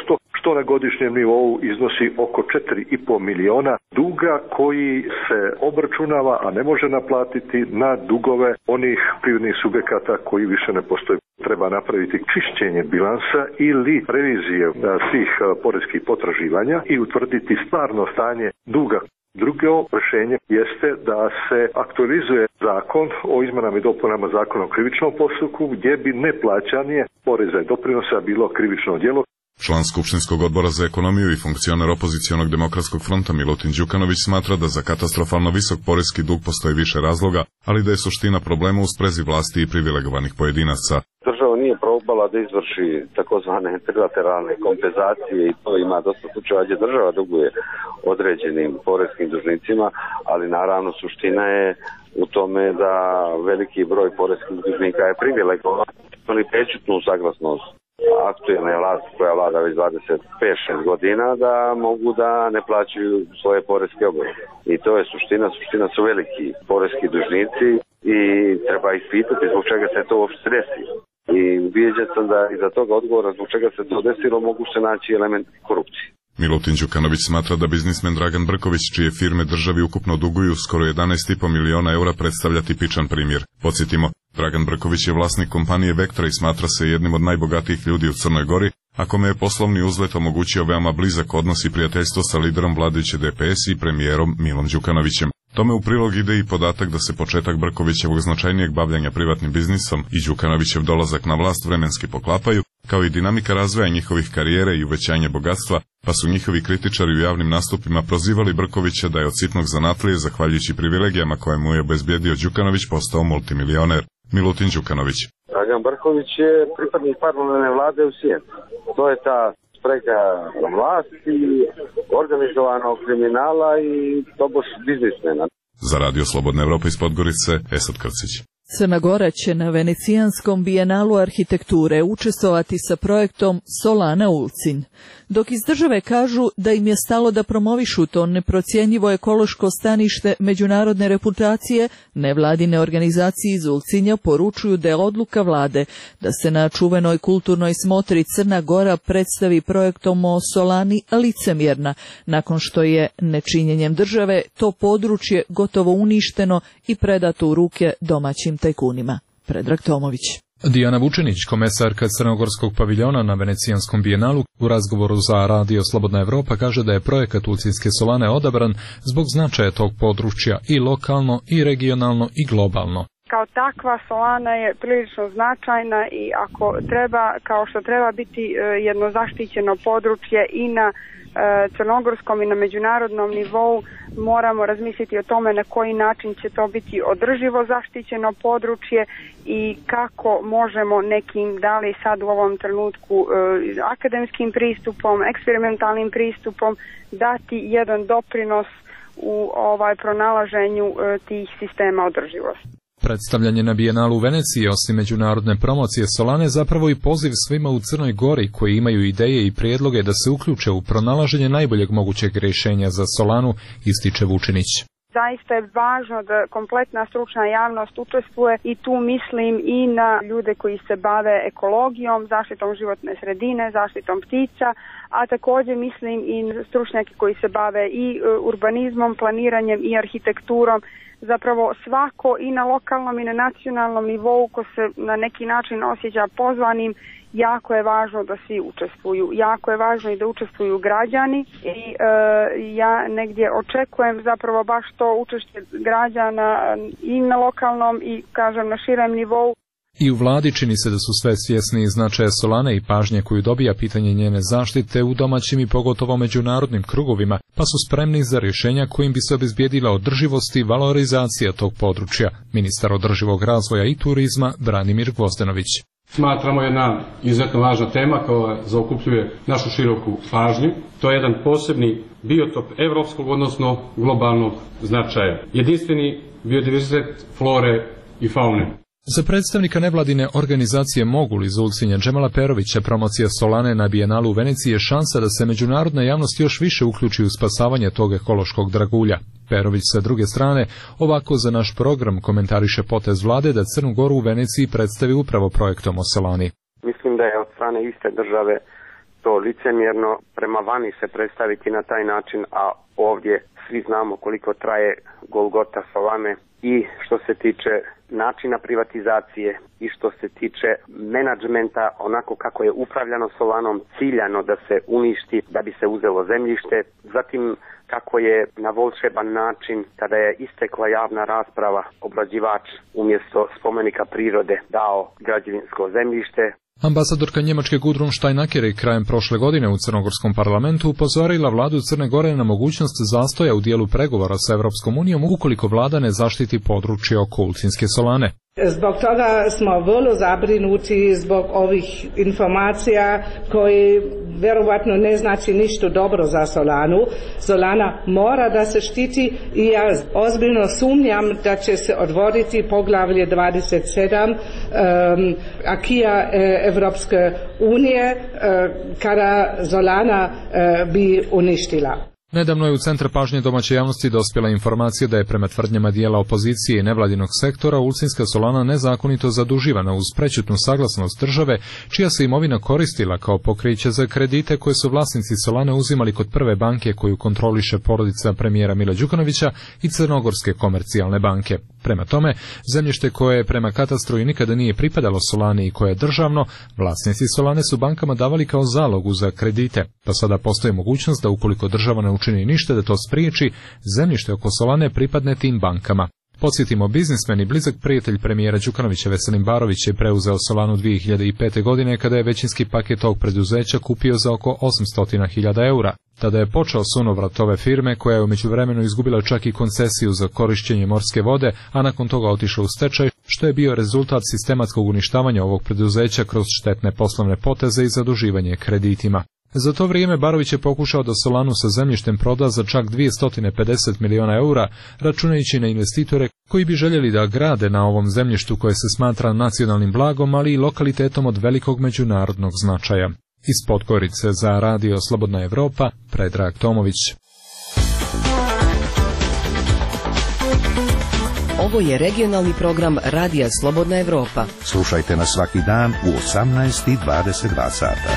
To na godišnjem nivou iznosi oko četiri i po miliona duga koji se obračunava, a ne može naplatiti na dugove onih privrednih subjekata koji više ne postoje. Treba napraviti čišćenje bilansa ili revizije svih poreskih potraživanja i utvrditi stvarno stanje duga. Drugo rješenje jeste da se aktualizuje zakon o izmenama i dopunama zakona o krivičnom postupku gdje bi neplaćanje poreza i doprinosa bilo krivično djelo. Član Skupštinskog odbora za ekonomiju i funkcioner opozicionog demokratskog fronta Milutin Đukanović smatra da za katastrofalno visok poreski dug postoji više razloga, ali da je suština problema u sprezi vlasti i privilegovanih pojedinaca. Država nije probala da izvrši takozvane trilateralne kompenzacije i to ima dosta slučajeva gdje država duguje određenim poreskim dužnicima, ali naravno suština je u tome da veliki broj poreskih dužnika je privilegovan, oni prečutnu saglasnost aktualne vlasti koja vlada već dvadeset pet šest godina da mogu da ne plaćaju svoje poreske obaveze. I to je suština, suština su veliki poreski dužnici i treba ih pitati zbog čega se to uopšte desi. I ubijeđen sam da iza toga odgovora zbog čega se to desilo mogu se naći element korupcije. Milutin Đukanović smatra da biznismen Dragan Brković, čije firme državi ukupno duguju skoro jedanaest i po miliona eura, predstavlja tipičan primjer. Podsjetimo, Dragan Brković je vlasnik kompanije Vektra i smatra se jednim od najbogatijih ljudi u Crnoj Gori, a kome je poslovni uzlet omogućio veoma blizak odnos i prijateljstvo sa liderom vladajuće D P S i premijerom Milom Đukanovićem. Tome u prilog ide i podatak da se početak Brkovićevog značajnijeg bavljanja privatnim biznisom i Đukanovićev dolazak na vlast vremenski poklapaju, kao i dinamika razvoja njihovih karijere i uvećanje bogatstva, pa su njihovi kritičari u javnim nastupima prozivali Brkovića da je od sitnog zanatlije, zahvaljujući privilegijama koje mu je obezbijedio Đukanović, postao multimilioner. Milutin Đukanović. Dragan Brković je pripadnik paralelne vlade u svijetu. To je ta sprega vlasti, organizovanog kriminala i tobož biznismena. Za Radio Slobodna Evropa iz Podgorice, Esad Krcić. Crna Gora će na Venecijanskom bijenalu arhitekture učestvovati sa projektom Solana Ulcinj. Dok iz države kažu da im je stalo da promovišu to neprocjenjivo ekološko stanište međunarodne reputacije, nevladine organizacije iz Ulcinja poručuju da je odluka vlade da se na čuvenoj kulturnoj smotri Crna Gora predstavi projektom o Solani licemjerna, nakon što je nečinjenjem države to područje gotovo uništeno i predato u ruke domaćim tajkunima. Predrag Tomović. Dijana Vučinić, komesarka Crnogorskog paviljona na Venecijanskom bijenalu, u razgovoru za Radio Slobodna Evropa kaže da je projekat Ulcinjske solane odabran zbog značaja tog područja i lokalno, i regionalno, i globalno. Kao takva solana je prilično značajna i ako treba, kao što treba biti jedno zaštićeno područje i na crnogorskom i na međunarodnom nivou, moramo razmisliti o tome na koji način će to biti održivo zaštićeno područje i kako možemo nekim, da li sad u ovom trenutku akademskim pristupom, eksperimentalnim pristupom dati jedan doprinos u ovaj pronalaženju tih sistema održivosti. Predstavljanje na bijenalu u Veneciji, osim međunarodne promocije solane, zapravo i poziv svima u Crnoj Gori koji imaju ideje i prijedloge da se uključe u pronalaženje najboljeg mogućeg rješenja za solanu, ističe Vučinić. Zaista je važno da kompletna stručna javnost učestvuje i tu mislim i na ljude koji se bave ekologijom, zaštitom životne sredine, zaštitom ptica, a također mislim i stručnjaki koji se bave i urbanizmom, planiranjem i arhitekturom. Zapravo svako i na lokalnom i na nacionalnom nivou ko se na neki način osjeća pozvanim, jako je važno da svi učestvuju. Jako je važno i da učestvuju građani i e, ja negdje očekujem zapravo baš to učešće građana i na lokalnom i kažem na širem nivou. I u vladi čini se da su sve svjesni značaja solane i pažnje koju dobija pitanje njene zaštite u domaćim i pogotovo međunarodnim krugovima, pa su spremni za rješenja kojim bi se obezbijedila održivost i valorizacija tog područja. Ministar održivog razvoja i turizma Branimir Gvozdenović. Smatramo jedna izuzetno važna tema koja zaokupljuje našu široku pažnju. To je jedan posebni biotop evropskog, odnosno globalnog značaja. Jedinstveni biodiverzitet flore i faune. Za predstavnika nevladine organizacije Mogul iz Ulcinja Džemala Perovića, promocija solane na bijenalu u Veneciji je šansa da se međunarodna javnost još više uključi u spasavanje tog ekološkog dragulja. Perović sa druge strane ovako za naš program komentariše potez vlade da Crnu Goru u Veneciji predstavi upravo projektom o solani. Mislim da je od strane iste države to licemjerno prema vani se predstaviti na taj način, a ovdje svi znamo koliko traje golgota Solane i što se tiče načina privatizacije i što se tiče menadžmenta, onako kako je upravljano Solanom, ciljano da se uništi, da bi se uzelo zemljište, zatim kako je na volšeban način, kada je istekla javna rasprava, obrađivač umjesto spomenika prirode dao građevinsko zemljište. Ambasadorka Njemačke Gudrun Steinacker je krajem prošle godine u Crnogorskom parlamentu upozorila vladu Crne Gore na mogućnost zastoja u dijelu pregovora sa Europskom unijom ukoliko vlada ne zaštiti područje oko Ulcinske solane. Zbog toga smo vrlo zabrinuti zbog ovih informacija koji vjerovatno ne znači ništa dobro za Solanu. Solana mora da se štiti i ja ozbiljno sumnjam da će se odvoditi poglavlje dvadeset sedam um, akija Evropske unije uh, kada Solana uh, bi uništila. Nedavno je u centar pažnje domaće javnosti dospjela informacija da je prema tvrdnjama dijela opozicije i nevladinog sektora Ulcinska solana nezakonito zaduživana uz prečutnu saglasnost države, čija se imovina koristila kao pokriće za kredite koje su vlasnici solane uzimali kod prve banke koju kontroliše porodica premijera Mila Đukanovića i Crnogorske komercijalne banke. Prema tome, zemljište koje prema katastru i nikada nije pripadalo solani i koje je državno, vlasnici solane su bankama davali kao zalogu za kredite, pa sada postoji mogućnost da ukoliko država ne učini ništa da to spriječi, zemljište oko solane pripadne tim bankama. Podsjetimo, biznismen i blizak prijatelj premijera Đukanovića Veselin Barović je preuzeo Solanu dvije hiljade pete. godine kada je većinski paket tog preduzeća kupio za oko osamsto hiljada eura. Tada je počeo sunovrat ove firme koja je u međuvremenu izgubila čak i koncesiju za korišćenje morske vode, a nakon toga otišla u stečaj, što je bio rezultat sistematskog uništavanja ovog preduzeća kroz štetne poslovne poteze i zaduživanje kreditima. Za to vrijeme Barović je pokušao da Solanu sa zemljištem proda za čak dvjesto pedeset miliona eura, računajući na investitore koji bi željeli da grade na ovom zemljištu koje se smatra nacionalnim blagom, ali i lokalitetom od velikog međunarodnog značaja. Iz Podgorice za Radio Slobodna Evropa, Predrag Tomović. Ovo je regionalni program Radija Slobodna Evropa. Slušajte nas svaki dan u osamnaest i dvadeset dva sata.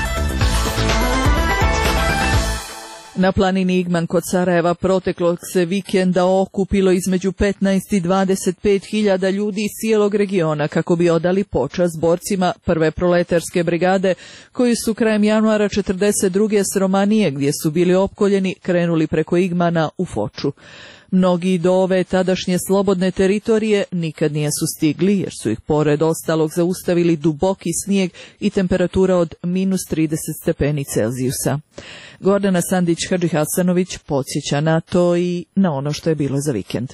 Na planini Igman kod Sarajeva proteklog se vikenda okupilo između petnaest i dvadeset pet hiljada ljudi iz cijelog regiona kako bi odali počast borcima prve proletarske brigade koji su krajem januara četrdeset druge s Romanije, gdje su bili opkoljeni, krenuli preko Igmana u Foču. Mnogi do ove tadašnje slobodne teritorije nikad nijesu stigli jer su ih pored ostalog zaustavili duboki snijeg i temperatura od minus trideset stepeni Celzijusa. Gordana Sandić-Hadži-Hasanović podsjeća na to i na ono što je bilo za vikend.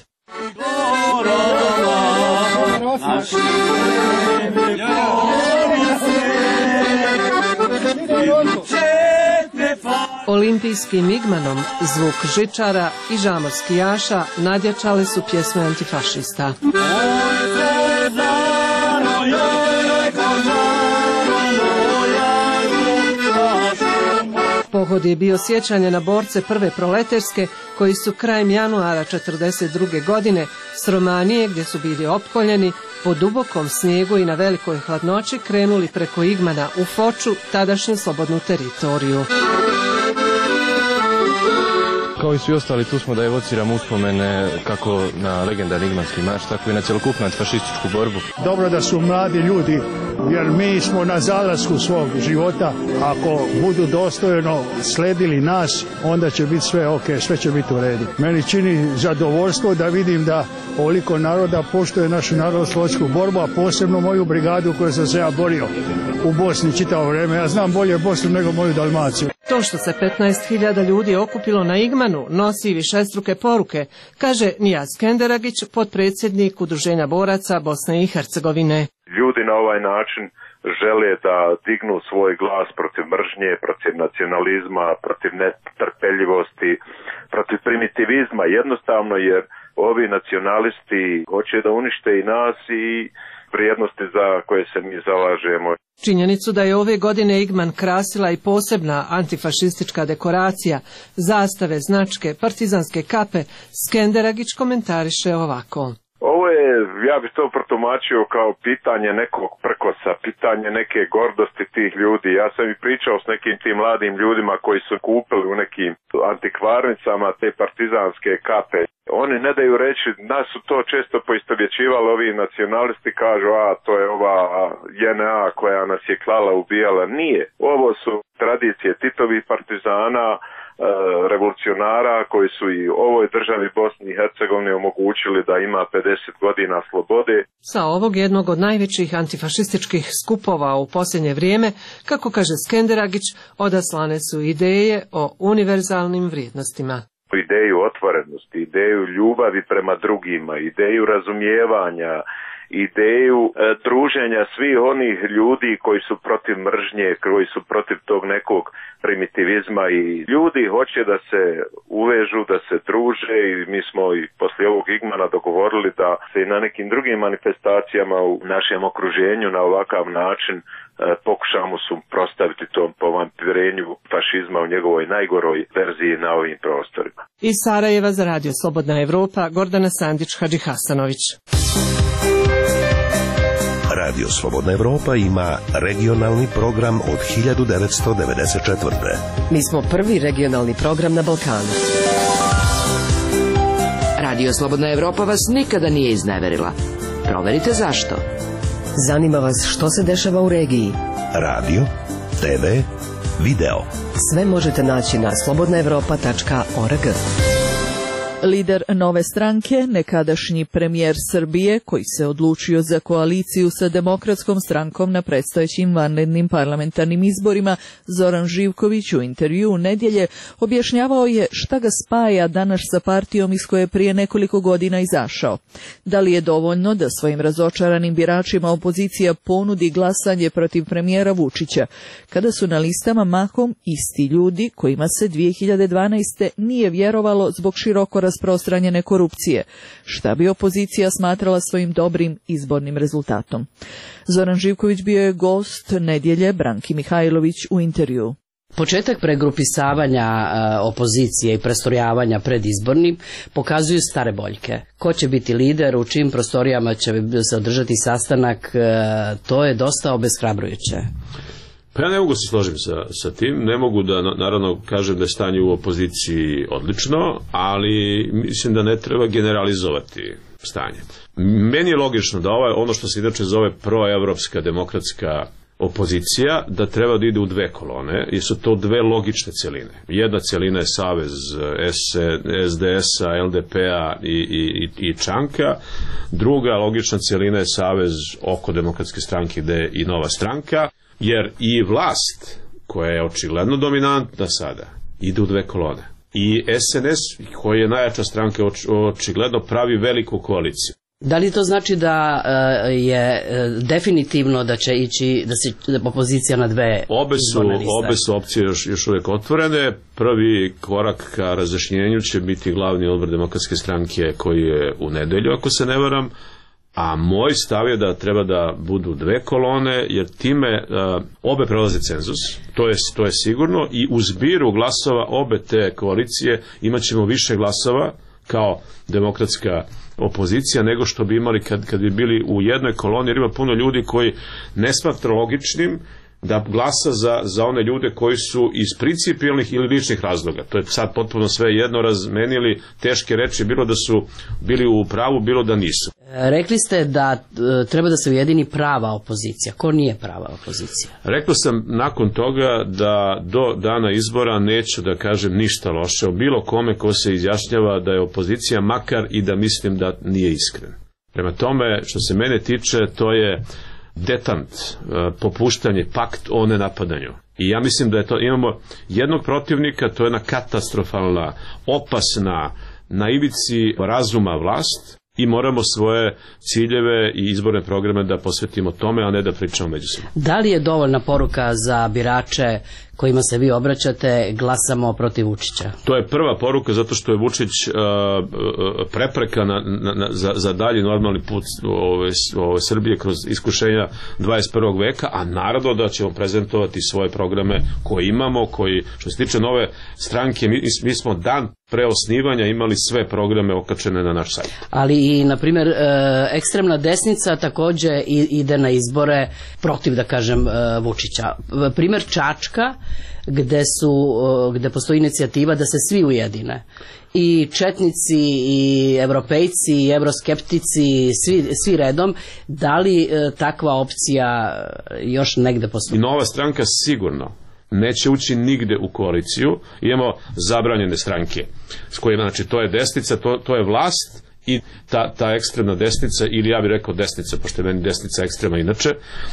Olimpijskim Igmanom zvuk žičara i žamorskijaša nadjačale su pjesme antifašista. Pohod je bio sjećanje na borce prve proleterske koji su krajem januara četrdeset druge. godine s Romanije, gdje su bili opkoljeni, po dubokom snijegu i na velikoj hladnoći krenuli preko Igmana u Foču, tadašnju slobodnu teritoriju. Kao i svi ostali, tu smo da evociramo uspomene kako na legendarni Igmanski marš, tako i na cjelokupnu antifašističku borbu. Dobro da su mladi ljudi, jer mi smo na zalasku svog života. Ako budu dostojno sledili nas, onda će biti sve ok, sve će biti u redu. Meni čini zadovoljstvo da vidim da ovoliko naroda poštuje našu narodnooslobodilačku borbu, a posebno moju brigadu koju sam se ja borio u Bosni čitavo vrijeme. Ja znam bolje Bosnu nego moju Dalmaciju. To što se petnaest hiljada ljudi okupilo na Igmanu nosi višestruke poruke, kaže Nijaz Kenderagić, potpredsjednik Udruženja boraca Bosne i Hercegovine. Ljudi na ovaj način žele da dignu svoj glas protiv mržnje, protiv nacionalizma, protiv netrpeljivosti, protiv primitivizma, jednostavno jer ovi nacionalisti hoće da unište i nas i vrijednosti za koje se mi zalažemo. Činjenicu da je ove godine Igman krasila i posebna antifašistička dekoracija, zastave, značke, partizanske kape, Skenderagić komentariše ovako. Ovo je ja bih to protumačio kao pitanje nekog prkosa, pitanje neke gordosti tih ljudi. Ja sam i pričao s nekim tim mladim ljudima koji su kupili u nekim antikvarnicama te partizanske kape. Oni ne daju reći, nas su to često poistovjećivali, ovi nacionalisti kažu, a to je ova J N A koja nas je klala, ubijala. Nije. Ovo su tradicije Titovih partizana, revolucionara koji su i ovoj državi Bosni i Hercegovini omogućili da ima pedeset godina slobode. Sa ovog jednog od najvećih antifašističkih skupova u posljednje vrijeme, kako kaže Skenderagić, odaslane su ideje o univerzalnim vrijednostima. Ideju otvorenosti, ideju ljubavi prema drugima, ideju razumijevanja, ideju e, druženja svih onih ljudi koji su protiv mržnje, koji su protiv tog nekog primitivizma i ljudi hoće da se uvežu, da se druže i mi smo i poslije ovog Igmana dogovorili da se i na nekim drugim manifestacijama u našem okruženju na ovakav način e, pokušamo suprotstaviti tom povampirenju fašizma u njegovoj najgoroj verziji na ovim prostorima. Iz Sarajeva za Radio Slobodna Evropa, Gordana Sandić, Hadžihasanović. Radio Slobodna Evropa ima regionalni program od hiljadu devetsto devedeset četvrte. Mi smo prvi regionalni program na Balkanu. Radio Slobodna Evropa vas nikada nije izneverila. Proverite zašto. Zanima vas što se dešava u regiji. Radio, te ve, video. Sve možete naći na slobodna evropa tačka org. Lider Nove stranke, nekadašnji premijer Srbije, koji se odlučio za koaliciju sa Demokratskom strankom na predstojećim vanrednim parlamentarnim izborima, Zoran Živković u intervju u nedjelje objašnjavao je šta ga spaja danas sa partijom iz koje je prije nekoliko godina izašao. Da li je dovoljno da svojim razočaranim biračima opozicija ponudi glasanje protiv premijera Vučića, kada su na listama mahom isti ljudi kojima se dvije hiljade dvanaeste. nije vjerovalo zbog široko rasprostranjene korupcije, šta bi opozicija smatrala svojim dobrim izbornim rezultatom. Zoran Živković bio je gost nedjelje Branki Mihajlović u intervju. Početak pregrupisavanja e, opozicije i prestrojavanja pred izbornim pokazuju stare boljke. Ko će biti lider, u čim prostorijama će se održati sastanak, e, to je dosta obeshrabrujuće. Pa ja ne mogu se složiti sa, sa tim, ne mogu da naravno kažem da je stanje u opoziciji odlično, ali mislim da ne treba generalizovati stanje. Meni je logično da ovo je ono što se inače zove proevropska demokratska opozicija, da treba da ide u dve kolone, jer su to dve logične cjeline. Jedna cjelina je savez es de es-a, el de pe-a i, i, i Čanka, druga logična cjelina je savez oko Demokratske stranke gde je i Nova stranka, jer i vlast, koja je očigledno dominantna sada, ide u dve kolone. I es en es, koja je najjača stranka, očigledno pravi veliku koaliciju. Da li to znači da uh, je uh, definitivno da će ići, da se da opozicija na dve obe su, obe su opcije još, još uvijek otvorene. Prvi korak ka razjašnjenju će biti glavni odbor Demokratske stranke koji je u nedelju, ako se ne varam. A moj stav je da treba da budu dve kolone, jer time uh, obe prelaze cenzus, to je, to je sigurno, i u zbiru glasova obe te koalicije imat ćemo više glasova kao demokratska opozicija nego što bi imali kad, kad bi bili u jednoj koloni, jer ima puno ljudi koji ne smatra logičnim da glasa za, za one ljude koji su iz principijelnih ili ličnih razloga. To je sad potpuno sve jedno razmenili teške reči, bilo da su bili u pravu, bilo da nisu. Rekli ste da e, treba da se ujedini prava opozicija. Ko nije prava opozicija? Rekao sam nakon toga da do dana izbora neću da kažem ništa loše o bilo kome ko se izjašnjava da je opozicija, makar i da mislim da nije iskren. Prema tome, što se mene tiče, to je detant, popuštanje, pakt o nenapadanju. I ja mislim da je to, imamo jednog protivnika, to je jedna katastrofalna, opasna, na ivici razuma vlast, i moramo svoje ciljeve i izborne programe da posvetimo tome, a ne da pričamo međusobno. Da li je dovoljna poruka za birače kojima se vi obraćate, glasamo protiv Vučića? To je prva poruka zato što je Vučić uh, prepreka na, na, na, za, za dalji normalni put ove, ove Srbije kroz iskušenja dvadeset prvog veka, a naravno da ćemo prezentovati svoje programe koje imamo, koji, što se tiče nove stranke, mi, mi smo dan pre osnivanja imali sve programe okačene na naš sajt. Ali i, na primjer, e, ekstremna desnica takođe ide na izbore protiv, da kažem, e, Vučića. Primjer Čačka, gde, su, gde postoji inicijativa da se svi ujedine. I četnici, i evropejci, i evroskeptici, svi, svi redom. Da li e, takva opcija još negde postoji? I Nova stranka sigurno neće ući nigde u koaliciju. Imamo zabranjene stranke s kojima, znači, to je desnica, to, to je vlast i ta, ta ekstremna desnica, ili ja bih rekao desnica, pošto je meni desnica ekstrema inače.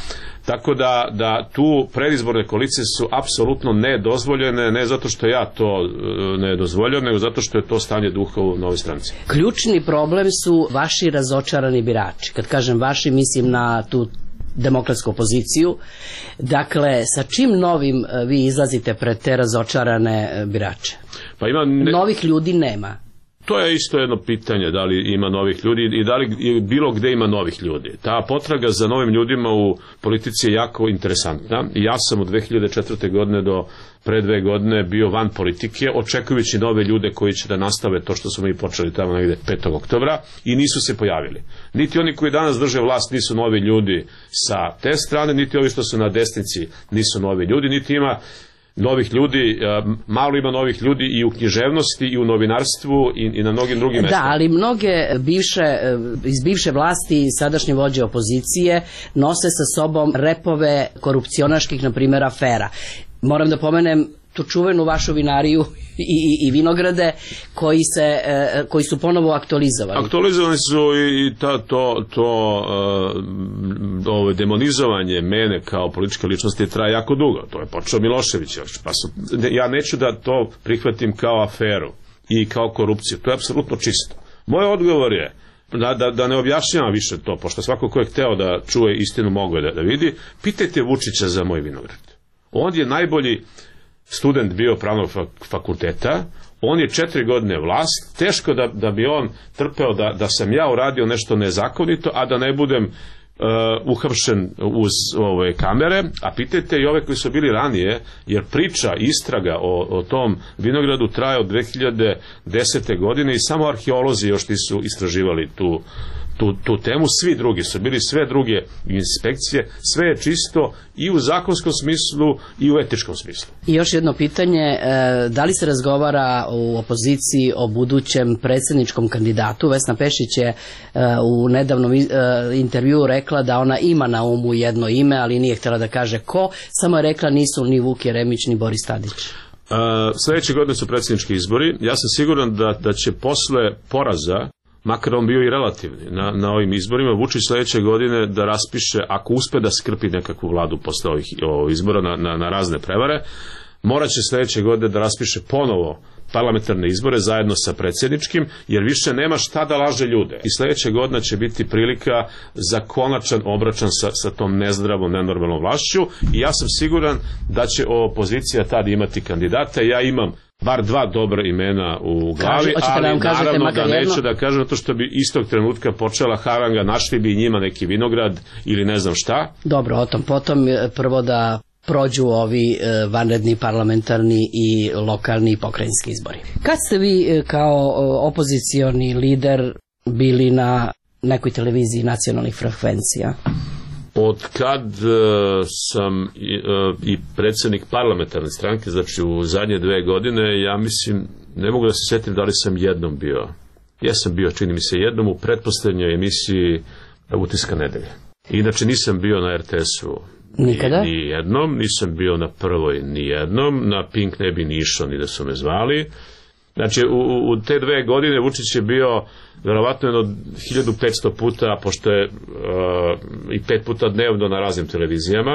Tako da, da tu predizborne koalicije su apsolutno nedozvoljene, ne zato što ja to ne dozvoljam, nego zato što je to stanje duha u Novoj stranci. Ključni problem su vaši razočarani birači. Kad kažem vaši, mislim na tu demokratsku opoziciju. Dakle, sa čim novim vi izlazite pred te razočarane birače? Pa ima ne... Novih ljudi nema. To je isto jedno pitanje, da li ima novih ljudi i da li bilo gde ima novih ljudi. Ta potraga za novim ljudima u politici je jako interesantna. Ja sam od dve hiljade četvrte. godine do pre dve godine bio van politike, očekujući nove ljude koji će da nastave to što smo mi počeli tamo negde petog oktobra i nisu se pojavili. Niti oni koji danas drže vlast nisu novi ljudi sa te strane, niti ovi što su na desnici nisu novi ljudi, niti ima novih ljudi, malo ima novih ljudi i u književnosti i u novinarstvu i, i na mnogim drugim mestima. Da, ali mnoge bivše, iz bivše vlasti i sadašnje vođe opozicije nose sa sobom repove korupcionaških, na primjer, afera. Moram da pomenem tu čuvenu vašu vinariju i, i, i vinograde koji, se, koji su ponovo aktualizovani. Aktualizovani su i ta, to, to uh, ovo demonizovanje mene kao političke ličnosti traje jako dugo. To je počeo Milošević još. Pa su, ja neću da to prihvatim kao aferu i kao korupciju. To je apsolutno čisto. Moj odgovor je da, da, da ne objašnjavam više to, pošto svako ko je hteo da čuje istinu mogu je da, da vidi. Pitajte Vučića za moj vinograd. On je najbolji student bio pravnog fakulteta, on je četiri godine vlast, teško da, da bi on trpeo da, da sam ja uradio nešto nezakonito, a da ne budem uh, uhapšen uz ove kamere, a pitajte i ove koji su bili ranije, jer priča, istraga o, o tom vinogradu traje od dve hiljade desete. godine i samo arheolozi još nisu istraživali tu Tu, tu temu, svi drugi su bili, sve druge inspekcije, sve je čisto i u zakonskom smislu i u etičkom smislu. I još jedno pitanje, da li se razgovara u opoziciji o budućem predsjedničkom kandidatu? Vesna Pešić je u nedavnom intervjuu rekla da ona ima na umu jedno ime, ali nije htjela da kaže ko, samo je rekla nisu ni Vuk Jeremić ni Boris Tadić. Uh, sljedeće godine su predsjednički izbori. Ja sam siguran da, da će posle poraza, makar on bio i relativni na, na ovim izborima, Vučić sljedeće godine da raspiše, ako uspe da skrpi nekakvu vladu posle ovih, ovih izbora na, na, na razne prevare, morat će sljedeće godine da raspiše ponovo parlamentarne izbore zajedno sa predsjedničkim, jer više nema šta da laže ljude. I sljedeće godine će biti prilika za konačan obračun sa, sa tom nezdravom, nenormalnom vlašću i ja sam siguran da će opozicija tad imati kandidata. Ja imam bar dva dobra imena u glavi, Kaži, ali da naravno da neću jedno? da kažem to što bi istog trenutka počela haranga, našli bi njima neki vinograd ili ne znam šta. Dobro, o tom potom prvo da prođu ovi vanredni parlamentarni i lokalni i pokrajinski izbori. Kad ste vi kao opozicioni lider bili na nekoj televiziji nacionalnih frekvencija? Od kad uh, sam i, uh, i predsjednik parlamentarne stranke, znači u zadnje dve godine, ja mislim, ne mogu da se sjetim da li sam jednom bio. Ja sam bio, čini mi se, jednom u pretposlednjoj emisiji Utiska nedelje. Inače nisam bio na er te esu Nikada? Ni, ni jednom, nisam bio na Prvoj ni jednom, na Pink ne bi ni išao ni da su me zvali. Znači, u, u te dve godine Vučić je bio verovatno jedno hiljadu petsto puta, pošto je uh, i pet puta dnevno na raznim televizijama.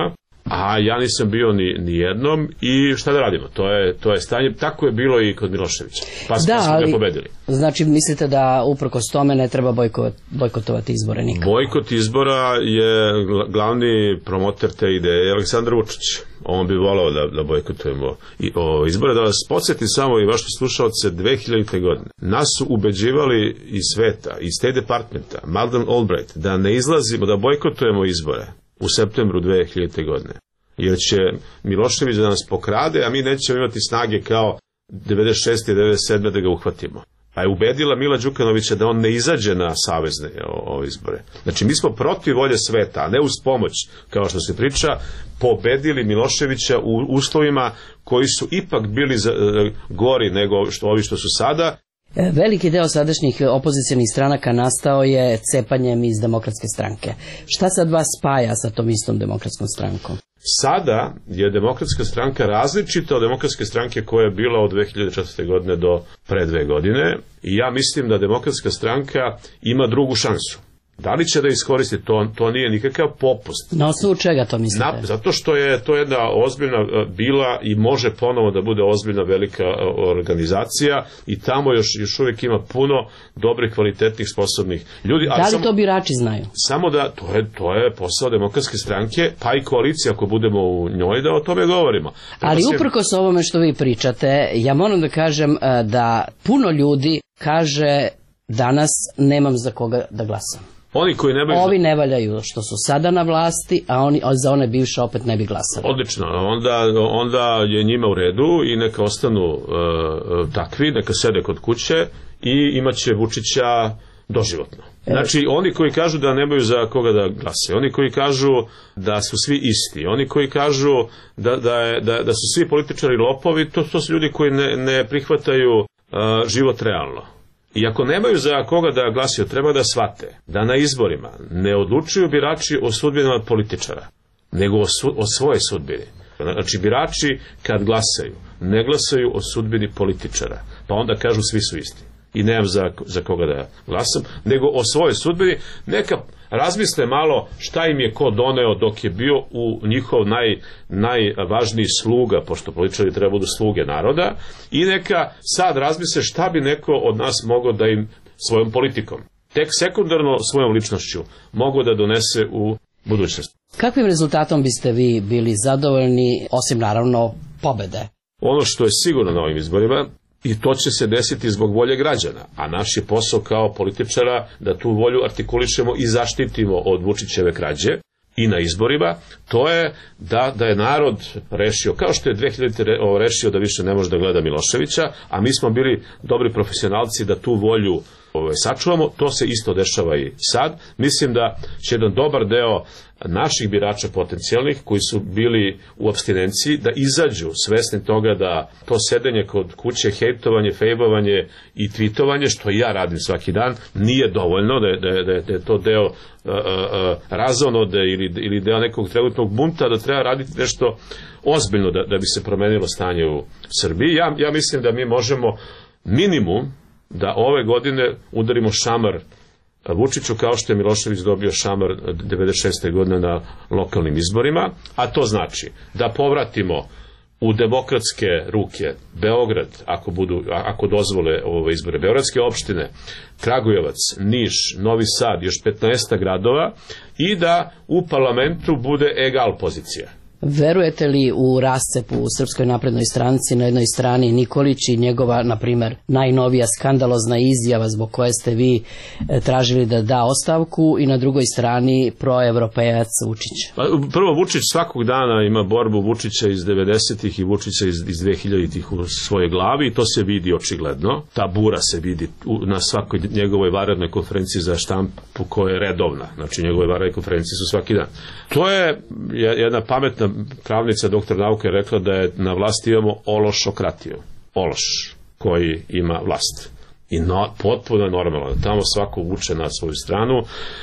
a ja nisam bio ni, ni jednom i šta da radimo, to je, to je stanje, tako je bilo i kod Miloševića, pa, da, pa smo ali, ga pobedili. Znači mislite da uprkos tome ne treba bojkot, bojkotovati izbore nikako? Bojkot izbora je glavni promoter te ideje Aleksandar Vučić. On bi volao da, da bojkotujemo i, o, izbore. Da vas podsjetim samo i vaše slušalce, dve hiljadite. godine nas su ubeđivali iz sveta, iz State Departmenta, Madeleine Albright, da ne izlazimo, da bojkotujemo izbore u septembru dve hiljadite. godine. Jer će Milošević da nas pokrade, a mi nećemo imati snage kao devedeset šeste i devedeset sedme da ga uhvatimo. Pa je ubedila Mila Đukanovića da on ne izađe na savezne o, o izbore. Znači, mi smo protiv volje sveta, a ne uz pomoć, kao što se priča, pobedili Miloševića u uslovima koji su ipak bili za, gori nego što ovi što su sada. Veliki deo sadašnjih opozicionih stranaka nastao je cepanjem iz Demokratske stranke. Šta sad vas spaja sa tom istom Demokratskom strankom? Sada je Demokratska stranka različita od Demokratske stranke koja je bila od dve hiljade četvrte. godine do pre dve godine i ja mislim da Demokratska stranka ima drugu šansu. Da li će da iskoristi to, to nije nikakav popust. Na osnovu čega to mislite? Na, zato što je to jedna ozbiljna bila i može ponovo da bude ozbiljna velika organizacija i tamo još, još uvijek ima puno dobrih, kvalitetnih, sposobnih ljudi. Da li samo, to birači znaju? Samo da, to je, to je posao Demokratske stranke, pa i koalicija ako budemo u njoj da o tome govorimo. Tako Ali se... uprkos ovome što vi pričate, ja moram da kažem da puno ljudi kaže danas nemam za koga da glasam. Oni koji ne baju... Ovi ne valjaju što su sada na vlasti, a oni za one bivše opet ne bi glasali. Odlično, onda, onda je njima u redu i neka ostanu uh, takvi, neka sede kod kuće i imaće Vučića doživotno. Znači, oni koji kažu da nemaju za koga da glase, oni koji kažu da su svi isti, oni koji kažu da, da, je, da, da su svi političari lopovi, to, to su ljudi koji ne, ne prihvataju uh, život realno. I ako nemaju za koga da glasaju, treba da shvate da na izborima ne odlučuju birači o sudbinama političara, nego o, su, o svoje sudbini. Znači, birači kad glasaju, ne glasaju o sudbini političara, pa onda kažu svi su isti. I nemam za, za koga da glasam, nego o svojoj sudbini. Neka razmisle malo šta im je ko doneo dok je bio u njihov naj, najvažniji sluga, pošto političari treba budu sluge naroda, i neka sad razmisle šta bi neko od nas mogao da im svojom politikom, tek sekundarno svojom ličnošću, mogu da donese u budućnost. Kakvim rezultatom biste vi bili zadovoljni, osim naravno pobede? Ono što je sigurno na ovim izborima, i to će se desiti zbog volje građana, a naš je posao kao političara da tu volju artikulišemo i zaštitimo od Vučićeve krađe i na izborima, to je da, da je narod rešio, kao što je dve hiljadite. rešio da više ne može da gleda Miloševića, a mi smo bili dobri profesionalci da tu volju ovaj, sačuvamo, to se isto dešava i sad. Mislim da će jedan dobar deo naših birača potencijalnih koji su bili u apstinenciji da izađu svesni toga da to sedenje kod kuće, hejtovanje, fejbovanje i tvitovanje, što i ja radim svaki dan, nije dovoljno, da je, da je, da je to deo uh, uh, razonode ili, ili deo nekog trenutnog bunta, da treba raditi nešto ozbiljno da, da bi se promenilo stanje u Srbiji. Ja, ja mislim da mi možemo minimum da ove godine udarimo šamar Vučiću kao što je Milošević dobio šamar devedeset šeste. godine na lokalnim izborima, a to znači da povratimo u demokratske ruke Beograd, ako, budu, ako dozvole ove izbore, beogradske opštine, Kragujevac, Niš, Novi Sad, još petnaest gradova i da u parlamentu bude egal pozicija. Verujete li u rascep u Srpskoj naprednoj stranci, na jednoj strani Nikolić i njegova, na primjer, najnovija skandalozna izjava zbog koje ste vi tražili da da ostavku, i na drugoj strani proevropejac Vučić? Prvo, Vučić svakog dana ima borbu Vučića iz devedesetih i Vučića iz, iz dve hiljaditih u svojoj glavi i to se vidi očigledno. Ta bura se vidi na svakoj njegovoj vanrednoj konferenciji za štampu koja je redovna. Znači, njegove vanredne konferencije su svaki dan. To je jedna pametna pravnica, doktor nauke, rekla da je na vlasti imamo ološokratiju. Ološ koji ima vlast. I no, potpuno je normalno da tamo svako vuče na svoju stranu.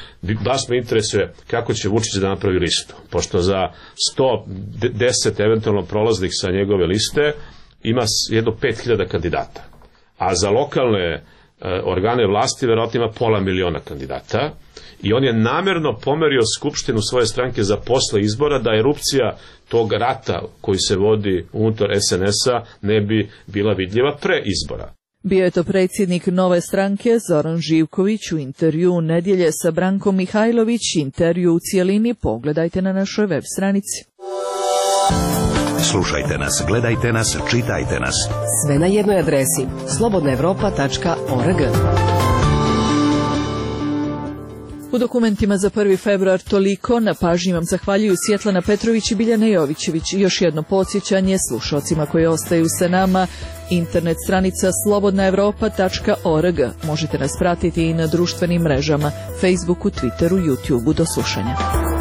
Baš me interesuje kako će Vučić da napravi listu. Pošto za sto deset eventualno prolaznih sa njegove liste ima jedno pet hiljada kandidata. A za lokalne organe vlasti verovatno ima pola miliona kandidata I on je namjerno pomerio skupštinu svoje stranke za posle izbora da erupcija tog rata koji se vodi unutar es en es-a ne bi bila vidljiva pre izbora. Bio je to predsjednik Nove stranke Zoran Živković u intervju Nedjelje sa Brankom Mihajlović. Intervju u cijelini pogledajte na našoj web stranici. Slušajte nas, gledajte nas, čitajte nas. Sve na jednoj adresi slobodna evropa tačka org. U dokumentima za prvi februar toliko. Na pažnji vam zahvaljuju Svjetlana Petrović i Biljana Jovićević. Još jedno podsjećanje slušalcima koji ostaju sa nama. Internet stranica slobodna evropa tačka org. Možete nas pratiti i na društvenim mrežama, Facebooku, Twitteru, YouTubeu. Do slušanja.